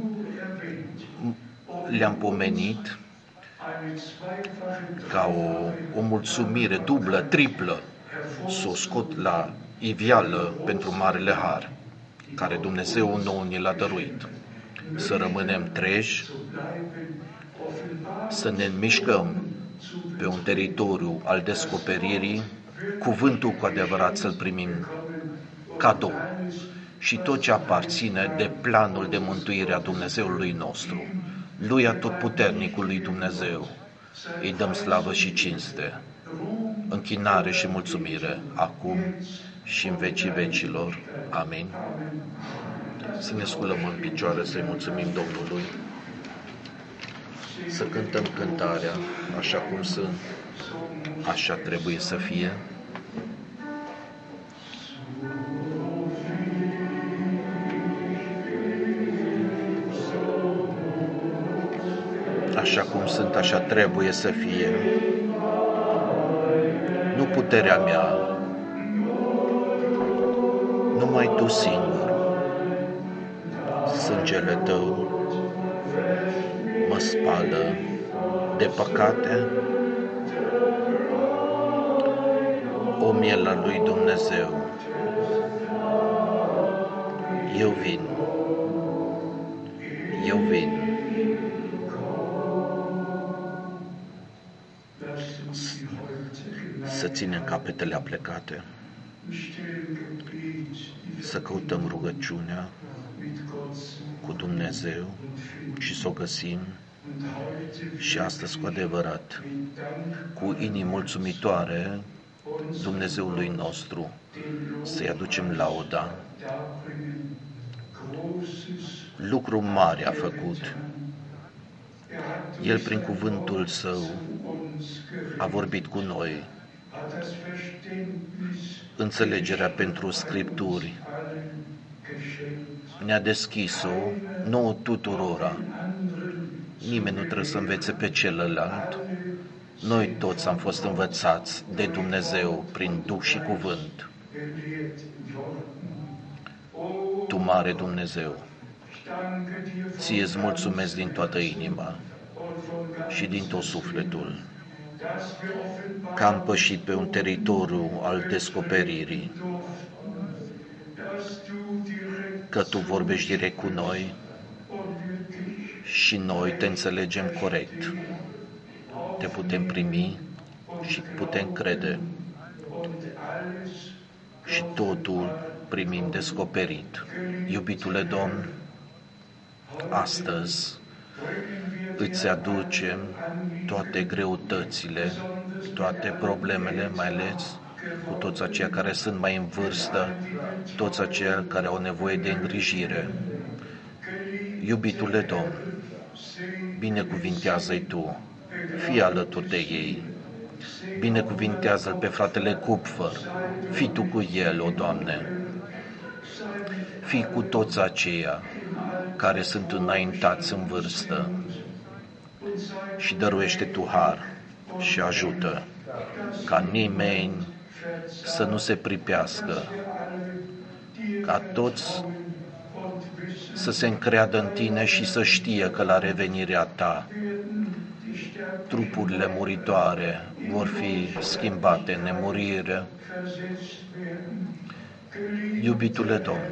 le-am pomenit ca o, o mulțumire dublă, triplă, să o scot la iveală pentru marele har. care Dumnezeu nouă ni l-a dăruit. Să rămânem treji, să ne mișcăm pe un teritoriu al descoperirii, cuvântul cu adevărat să-l primim cadou și tot ce aparține de planul de mântuire a Dumnezeului nostru, lui Atotputernicului Dumnezeu, îi dăm slavă și cinste, închinare și mulțumire, acum și în vecii vecilor. Amin. Să ne sculăm în picioare, să-i mulțumim Domnului, să cântăm cântarea așa cum sunt, așa trebuie să fie. Așa cum sunt, așa trebuie să fie. Nu puterea mea, numai Tu singur. Sângele Tău mă spală de păcate. O miela lui Dumnezeu, eu vin, eu vin. Să ținem capetele aplecate, să căutăm rugăciunea cu Dumnezeu și să o găsim și astăzi cu adevărat, cu inimi mulțumitoare Dumnezeului nostru, să-i aducem lauda. Lucru mare a făcut. El prin cuvântul Său a vorbit cu noi. Înțelegerea pentru Scripturi ne-a deschis-o nouă tuturora. Nimeni nu trebuie să învețe pe celălalt. Noi toți am fost învățați de Dumnezeu prin Duh și Cuvânt. Tu, mare Dumnezeu, Ție-ți mulțumesc din toată inima și din tot sufletul că am pășit pe un teritoriu al descoperirii, că Tu vorbești direct cu noi și noi Te înțelegem corect. Te putem primi și putem crede și totul primim descoperit. Iubitule Domn, astăzi îți aducem toate greutățile, toate problemele, mai ales cu toți aceia care sunt mai în vârstă, toți aceia care au nevoie de îngrijire. Iubitule Domn, binecuvintează-i Tu, fii alături de ei, binecuvintează-l pe fratele Cupfăr, fii Tu cu el, o Doamne, fii cu toți aceia care sunt înaintați în vârstă și dăruiește Tu har și ajută ca nimeni să nu se pripească, ca toți să se încreadă în Tine și să știe că la revenirea Ta trupurile muritoare vor fi schimbate în nemurire. Iubitule Domn,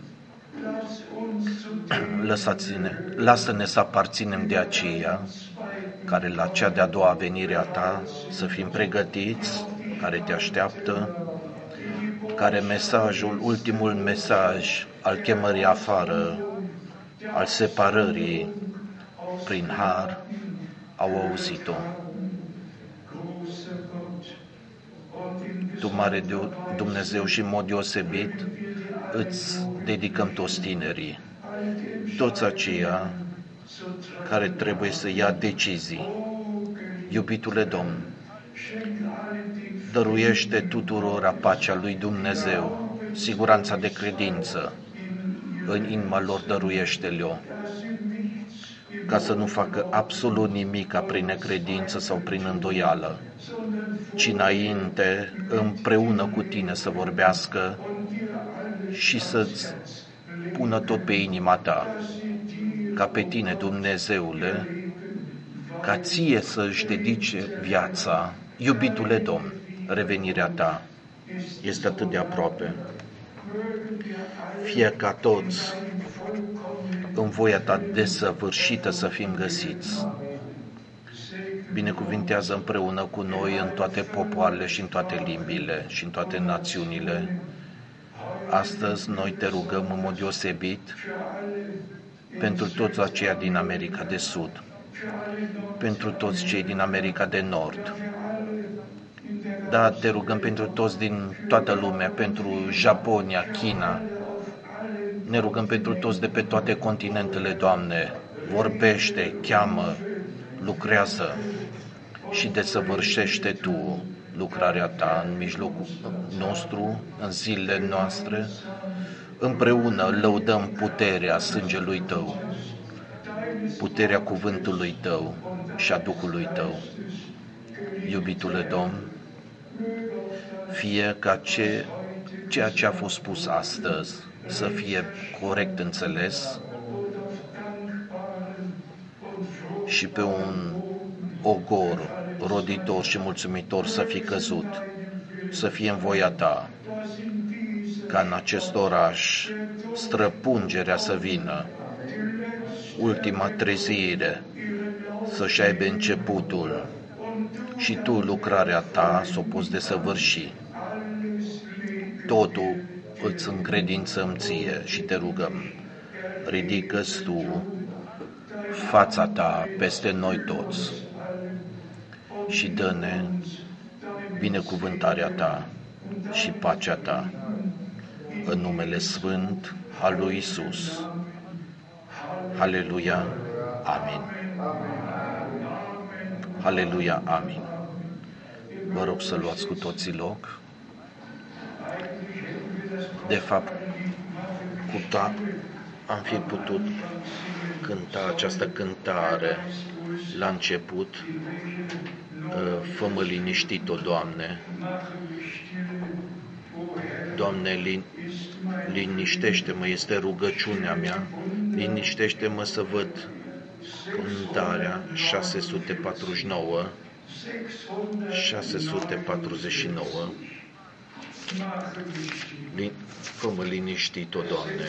lăsați-ne, lasă-ne să aparținem de aceea care la cea de-a doua venire a Ta să fim pregătiți, care Te așteaptă, care mesajul, ultimul mesaj al chemării afară, al separării prin har, au auzit-o. Tu, mare Dumnezeu, și în mod deosebit îți dedicăm toți tinerii, toți aceia care trebuie să ia decizii. Iubitule Domn, dăruiește tuturora pacea lui Dumnezeu, siguranța de credință, în inima lor dăruiește-le-o, ca să nu facă absolut nimic prin necredință sau prin îndoială, ci înainte, împreună cu Tine să vorbească și să-ți pună tot pe inima Ta, ca pe Tine, Dumnezeule, ca Ție să-și dedice viața. Iubitule Domn, revenirea Ta este atât de aproape. Fie ca toți în voia ta desăvârșită să fim găsiți. Binecuvintează împreună cu noi în toate popoarele și în toate limbile și în toate națiunile. Astăzi noi te rugăm în mod deosebit pentru toți aceia din America de Sud, pentru toți cei din America de Nord. Da, te rugăm pentru toți din toată lumea, pentru Japonia, China. Ne rugăm pentru toți de pe toate continentele, Doamne. Vorbește, cheamă, lucrează și desăvârșește Tu lucrarea Ta în mijlocul nostru, în zilele noastre. Împreună lăudăm puterea sângelui Tău, puterea cuvântului Tău și a Duhului Tău. Iubitule Domn, fie ca ce, ceea ce a fost spus astăzi să fie corect înțeles și pe un ogor roditor și mulțumitor să fie căzut, să fie în voia Ta, ca în acest oraș străpungerea să vină, ultima trezire să-și aibă începutul și Tu lucrarea Ta să o poți desăvârși. Totul îți încredințăm Ție și te rugăm, ridică-ți Tu fața Ta peste noi toți și dă-ne binecuvântarea Ta și pacea Ta în numele sfânt al lui Iisus. Aleluia, amin. Aleluia, amin. Vă rog să luați cu toții loc. De fapt, cu ta am fi putut cânta această cântare la început. Fă-mă liniștit, o Doamne. Doamne, lin, liniștește-mă, este rugăciunea mea. Liniștește-mă să văd cântarea șase sute patruzeci și nouă, șase sute patruzeci și nouă. Lin, fă-mă liniștit, o Doamne.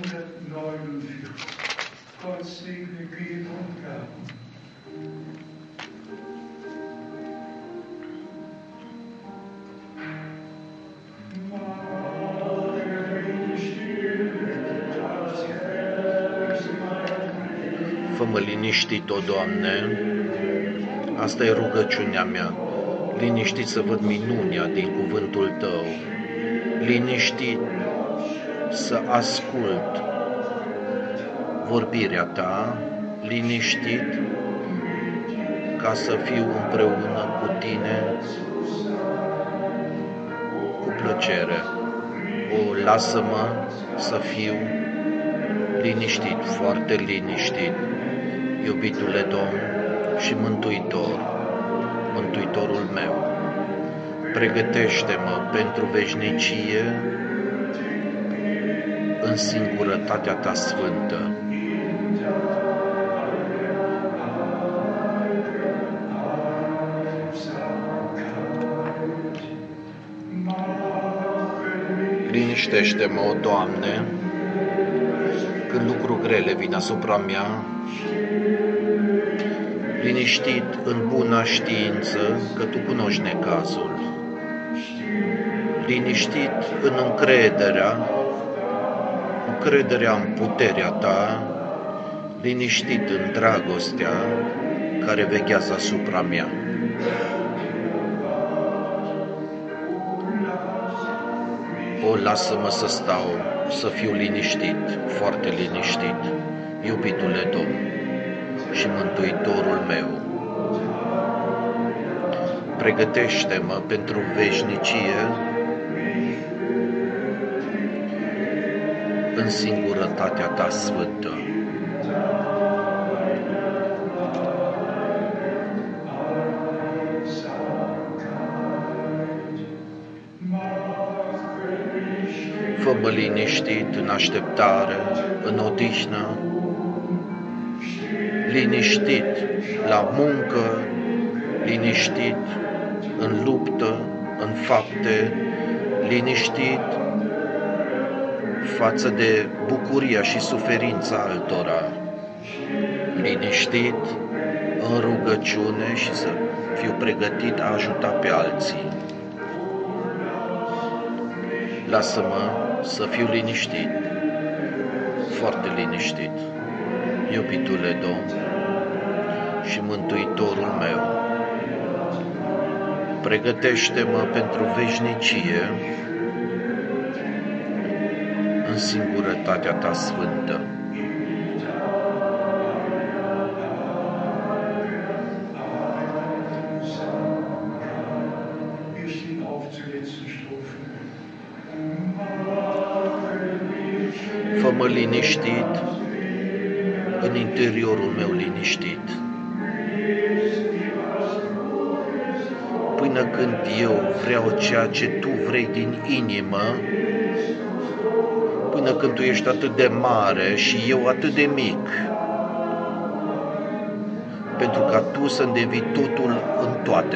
Fă-mă liniștit, o Doamne, asta e rugăciunea mea, liniștit să văd minunia din cuvântul Tău, liniștit să ascult vorbirea Ta, liniștit ca să fiu împreună cu Tine cu plăcere. O, lasă-mă să fiu liniștit, foarte liniștit, iubitule Domn și Mântuitor, Mântuitorul meu. Pregătește-mă pentru veșnicie în singurătatea Ta sfântă. Liniștește-mă, o Doamne, când lucruri grele vin asupra mea, liniștit în buna știință că Tu cunoști necazul, liniștit în încrederea, încrederea în puterea Ta, liniștit în dragostea care veghează asupra mea. O, lasă-mă să stau, să fiu liniștit, foarte liniștit, iubitule Domn și Mântuitorul meu. Pregătește-mă pentru veșnicie în singurătatea Ta sfântă. Fă-mă liniștit în așteptare, în odihnă, liniștit la muncă, liniștit în luptă, în fapte, liniștit față de bucuria și suferința altora, liniștit, în rugăciune și să fiu pregătit a ajuta pe alții. Lasă-mă să fiu liniștit, foarte liniștit, iubitule Domn și Mântuitorul meu. Pregătește-mă pentru veșnicie în singurătatea Ta sfântă. Fă-mă liniștit în interiorul meu liniștit, până când eu vreau ceea ce Tu vrei din inimă, până când Tu ești atât de mare și eu atât de mic, pentru ca Tu să-mi devii totul în toate.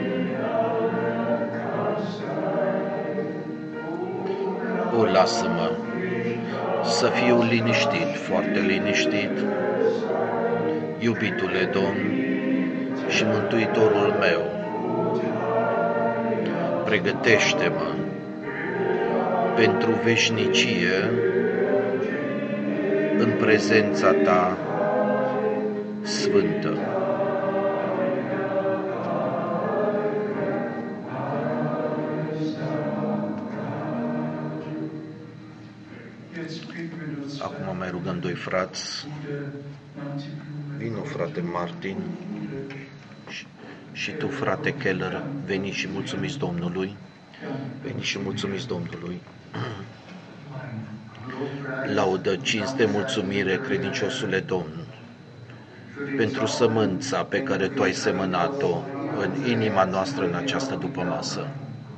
O, lasă-mă să fiu liniștit, foarte liniștit, iubitule Domn și Mântuitorul meu. Pregătește-mă pentru veșnicie în prezența Ta sfântă. Acum mai rugăm doi frați. Vino, frate Martin, și, și tu, frate Keller, veni și mulțumiți Domnului. Veni și mulțumiți Domnului. Laudă, cinste, mulțumire, credinciosule Domn, pentru sămânța pe care Tu ai semănat-o în inima noastră în această dupămasă.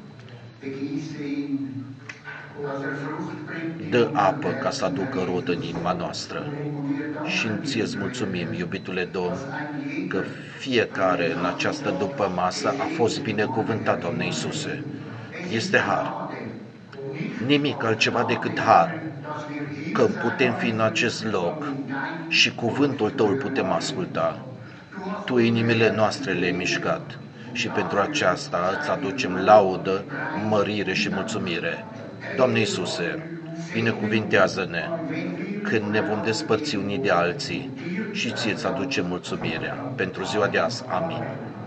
Dă apă ca să aducă rod în inima noastră. Și Ție-ți mulțumim, iubitule Domn, că fiecare în această dupămasă a fost binecuvântat, Doamne Iisuse. Este har. Nimic altceva decât har. Că putem fi în acest loc și cuvântul Tău îl putem asculta. Tu inimile noastre le-ai mișcat și pentru aceasta îți aducem laudă, mărire și mulțumire. Doamne Iisuse, binecuvintează-ne când ne vom despărți unii de alții și Ție îți aducem mulțumirea pentru ziua de azi. Amin.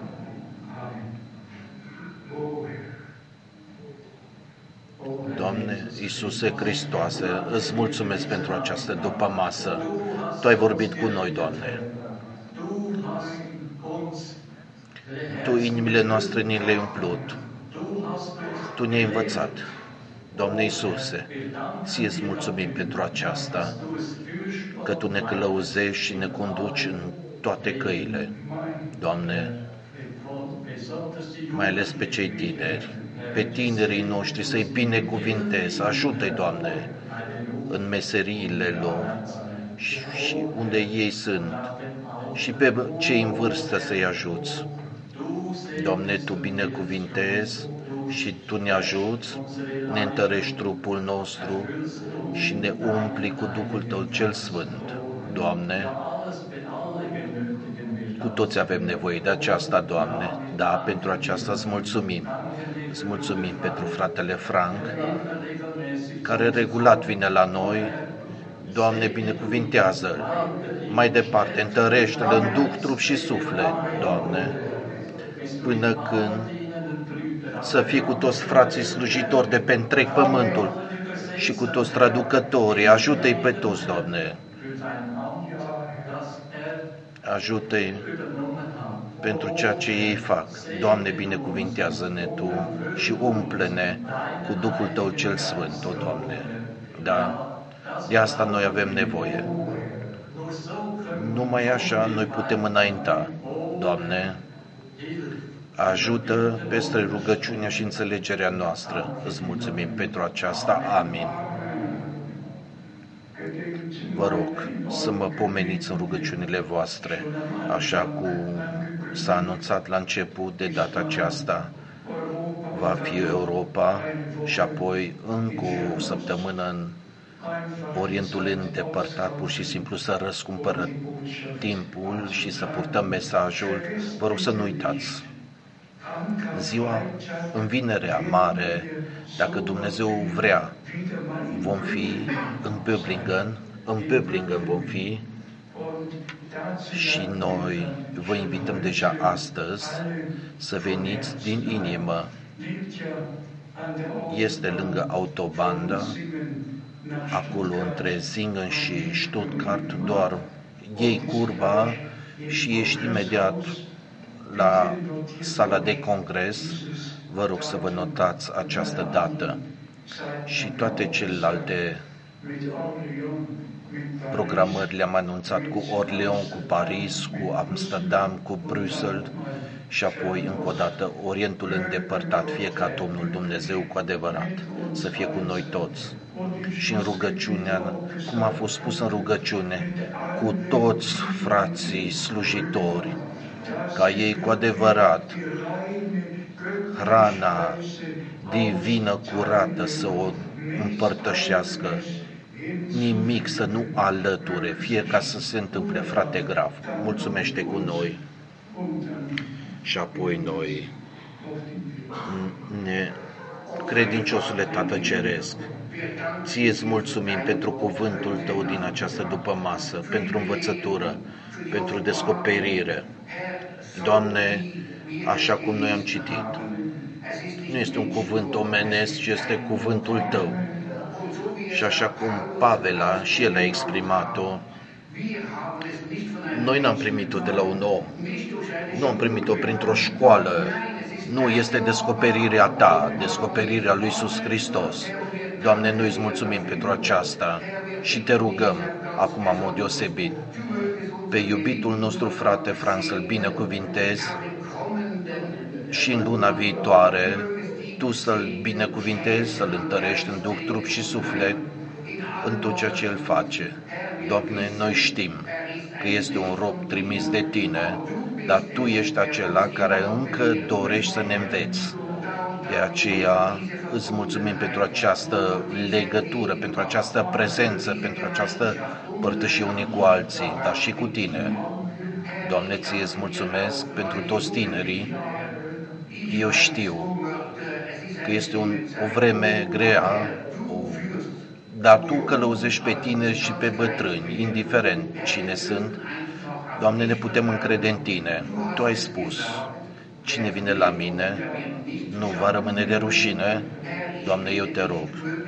Doamne Iisuse Hristoase, îți mulțumesc pentru această dupămasă. Tu ai vorbit cu noi, Doamne. Tu inimile noastre ni le-ai umplut. Tu ne-ai învățat. Doamne Iisuse, Ție-ți mulțumim pentru aceasta, că Tu ne călăuzești și ne conduci în toate căile. Doamne, mai ales pe cei tineri, pe tinerii noștri să-i binecuvintezi, ajută-i, Doamne, în meseriile lor și unde ei sunt, și pe cei în vârstă să-i ajuți. Doamne, Tu binecuvintezi și Tu ne ajuți, ne întărești trupul nostru și ne umpli cu Duhul Tău cel Sfânt. Doamne, cu toți avem nevoie de aceasta, Doamne, da, pentru aceasta îți mulțumim. Îți mulțumim pentru fratele Frank, care regulat vine la noi. Doamne, binecuvintează-l. Mai departe, întărește-l în Duh, trup și suflet, Doamne, până când să fie cu toți frații slujitori de pe întreg pământul și cu toți traducătorii. Ajută-i pe toți, Doamne. Ajută-i pentru ceea ce ei fac. Doamne, binecuvintează-ne Tu și umple-ne cu Duhul Tău cel Sfânt, o Doamne. Da, de asta noi avem nevoie. Numai așa noi putem înainta. Doamne, ajută peste rugăciunea și înțelegerea noastră. Îți mulțumim pentru aceasta. Amin. Vă rog să mă pomeniți în rugăciunile voastre, așa cum s-a anunțat la început de data aceasta. Va fi Europa și apoi încă o săptămână în Orientul îndepărtat, pur și simplu să răscumpără timpul și să purtăm mesajul. Vă rog să nu uitați. Ziua, în Vinerea Mare, dacă Dumnezeu vrea, vom fi în Böblingen, în Böblingen vom fi și noi vă invităm deja astăzi să veniți din inimă. Este lângă autobanda, acolo între Singen și Stuttgart, doar iei curba și ești imediat la sala de congres. Vă rog să vă notați această dată și toate celelalte programări le-am anunțat cu Orléans, cu Paris, cu Amsterdam, cu Bruxelles și apoi încă o dată Orientul îndepărtat, fie ca Domnul Dumnezeu cu adevărat să fie cu noi toți. Și în rugăciunea, cum a fost spus în rugăciune, cu toți frații slujitori, ca ei cu adevărat hrana divină curată să o împărtășească, nimic să nu alăture, fie ca să se întâmple. Frate Graf, mulțumește cu noi și apoi noi, ne, credinciosule Tată Ceresc, ție-ți mulțumim pentru cuvântul tău din această dupămasă, pentru învățătură, pentru descoperire. Doamne, așa cum noi am citit, nu este un cuvânt omenesc, ci este cuvântul tău. Și așa cum Pavel a, și el a exprimat-o, noi n-am primit-o de la un om, nu am primit-o printr-o școală, nu, este descoperirea ta, descoperirea lui Iisus Hristos. Doamne, noi îți mulțumim pentru aceasta și te rugăm acum în mod deosebit pe iubitul nostru frate Franz să-l binecuvintezi și în luna viitoare tu să-l binecuvintezi, să-l întărești în duh, trup și suflet în tot ceea ce el face. Doamne, noi știm că este un rob trimis de tine, dar tu ești acela care încă dorești să ne înveți. De aceea îți mulțumim pentru această legătură, pentru această prezență, pentru această părtășie unii cu alții, dar și cu tine. Doamne, ție îți mulțumesc pentru toți tinerii. Eu știu că este un, o vreme grea, o, dar Tu călăuzești pe tineri și pe bătrâni, indiferent cine sunt. Doamne, ne putem încrede în Tine. Tu ai spus, cine vine la mine nu va rămâne de rușine. Doamne, eu te rog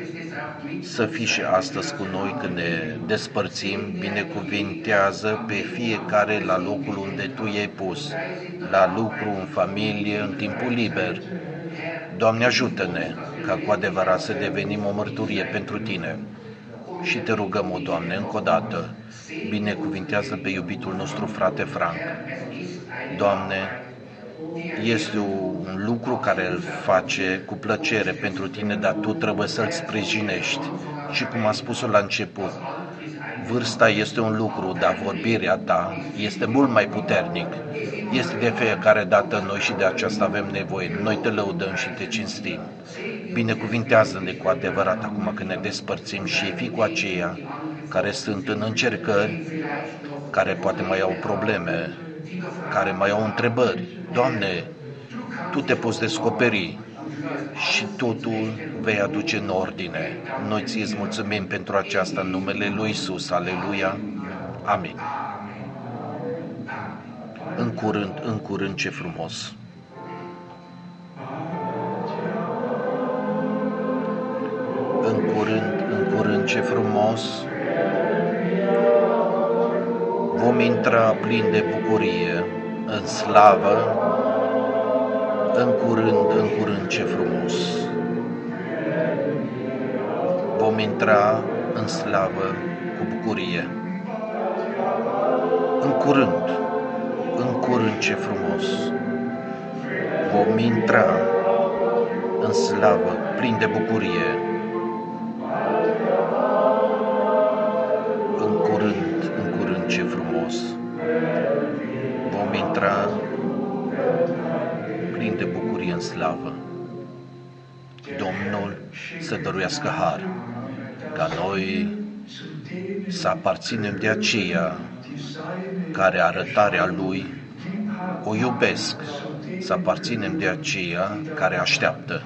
să fii și astăzi cu noi când ne despărțim, binecuvintează pe fiecare la locul unde Tu i-ai pus, la lucru, în familie, în timpul liber. Doamne, ajută-ne ca cu adevărat să devenim o mărturie pentru Tine. Și te rugăm, o Doamne, încă o dată, binecuvintează pe iubitul nostru frate Frank. Doamne, este un lucru care îl face cu plăcere pentru Tine, dar Tu trebuie să-l sprijinești. Și cum a spus-o la început, vârsta este un lucru, dar vorbirea Ta este mult mai puternic. Este de fiecare dată noi și de aceasta avem nevoie. Noi Te lăudăm și Te cinstim. Binecuvintează-ne cu adevărat acum când ne despărțim și fii cu aceia care sunt în încercări, care poate mai au probleme, care mai au întrebări. Doamne, Tu te poți descoperi și totul vei aduce în ordine. Noi Ție-ți mulțumim pentru aceasta în numele Lui Iisus. Aleluia. Amin. În curând, în curând, ce frumos! În curând, în curând, ce frumos! Vom intra plin de bucurie în slavă. În curând, în curând, ce frumos! Vom intra în slavă cu bucurie. În curând, în curând, ce frumos! Vom intra în slavă plin de bucurie. În curând, în curând, ce frumos! Vom intra plin de bucurie în slavă. Domnul să dăruiască har. ca noi să aparținem de aceea care arătarea Lui o iubesc, să aparținem de aceea care așteaptă.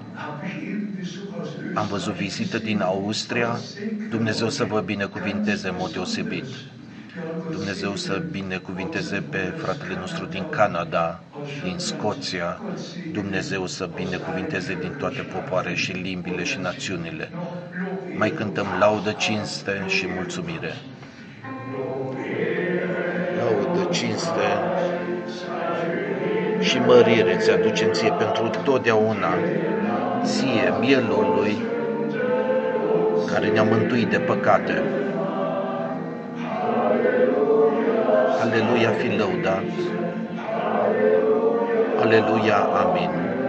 Am văzut vizită din Austria, Dumnezeu să vă binecuvinteze în mod deosebit. Dumnezeu să binecuvinteze pe fratele nostru din Canada, din Scoția, Dumnezeu să binecuvinteze din toate popoare și limbile și națiunile. Mai cântăm laudă, cinste și mulțumire. Laudă, cinste și mărire ți aducem ție pentru totdeauna, ție, mielul lui, care ne-a mântuit de păcate. Aleluia, fi lăudat. Aleluia, amin.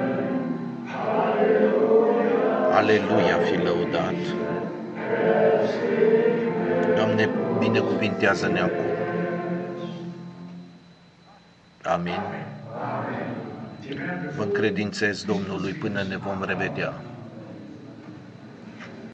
Aleluia, fi lăudat. Doamne, binecuvintează-ne acum. Amin. Vă încredințez Domnului până ne vom revedea.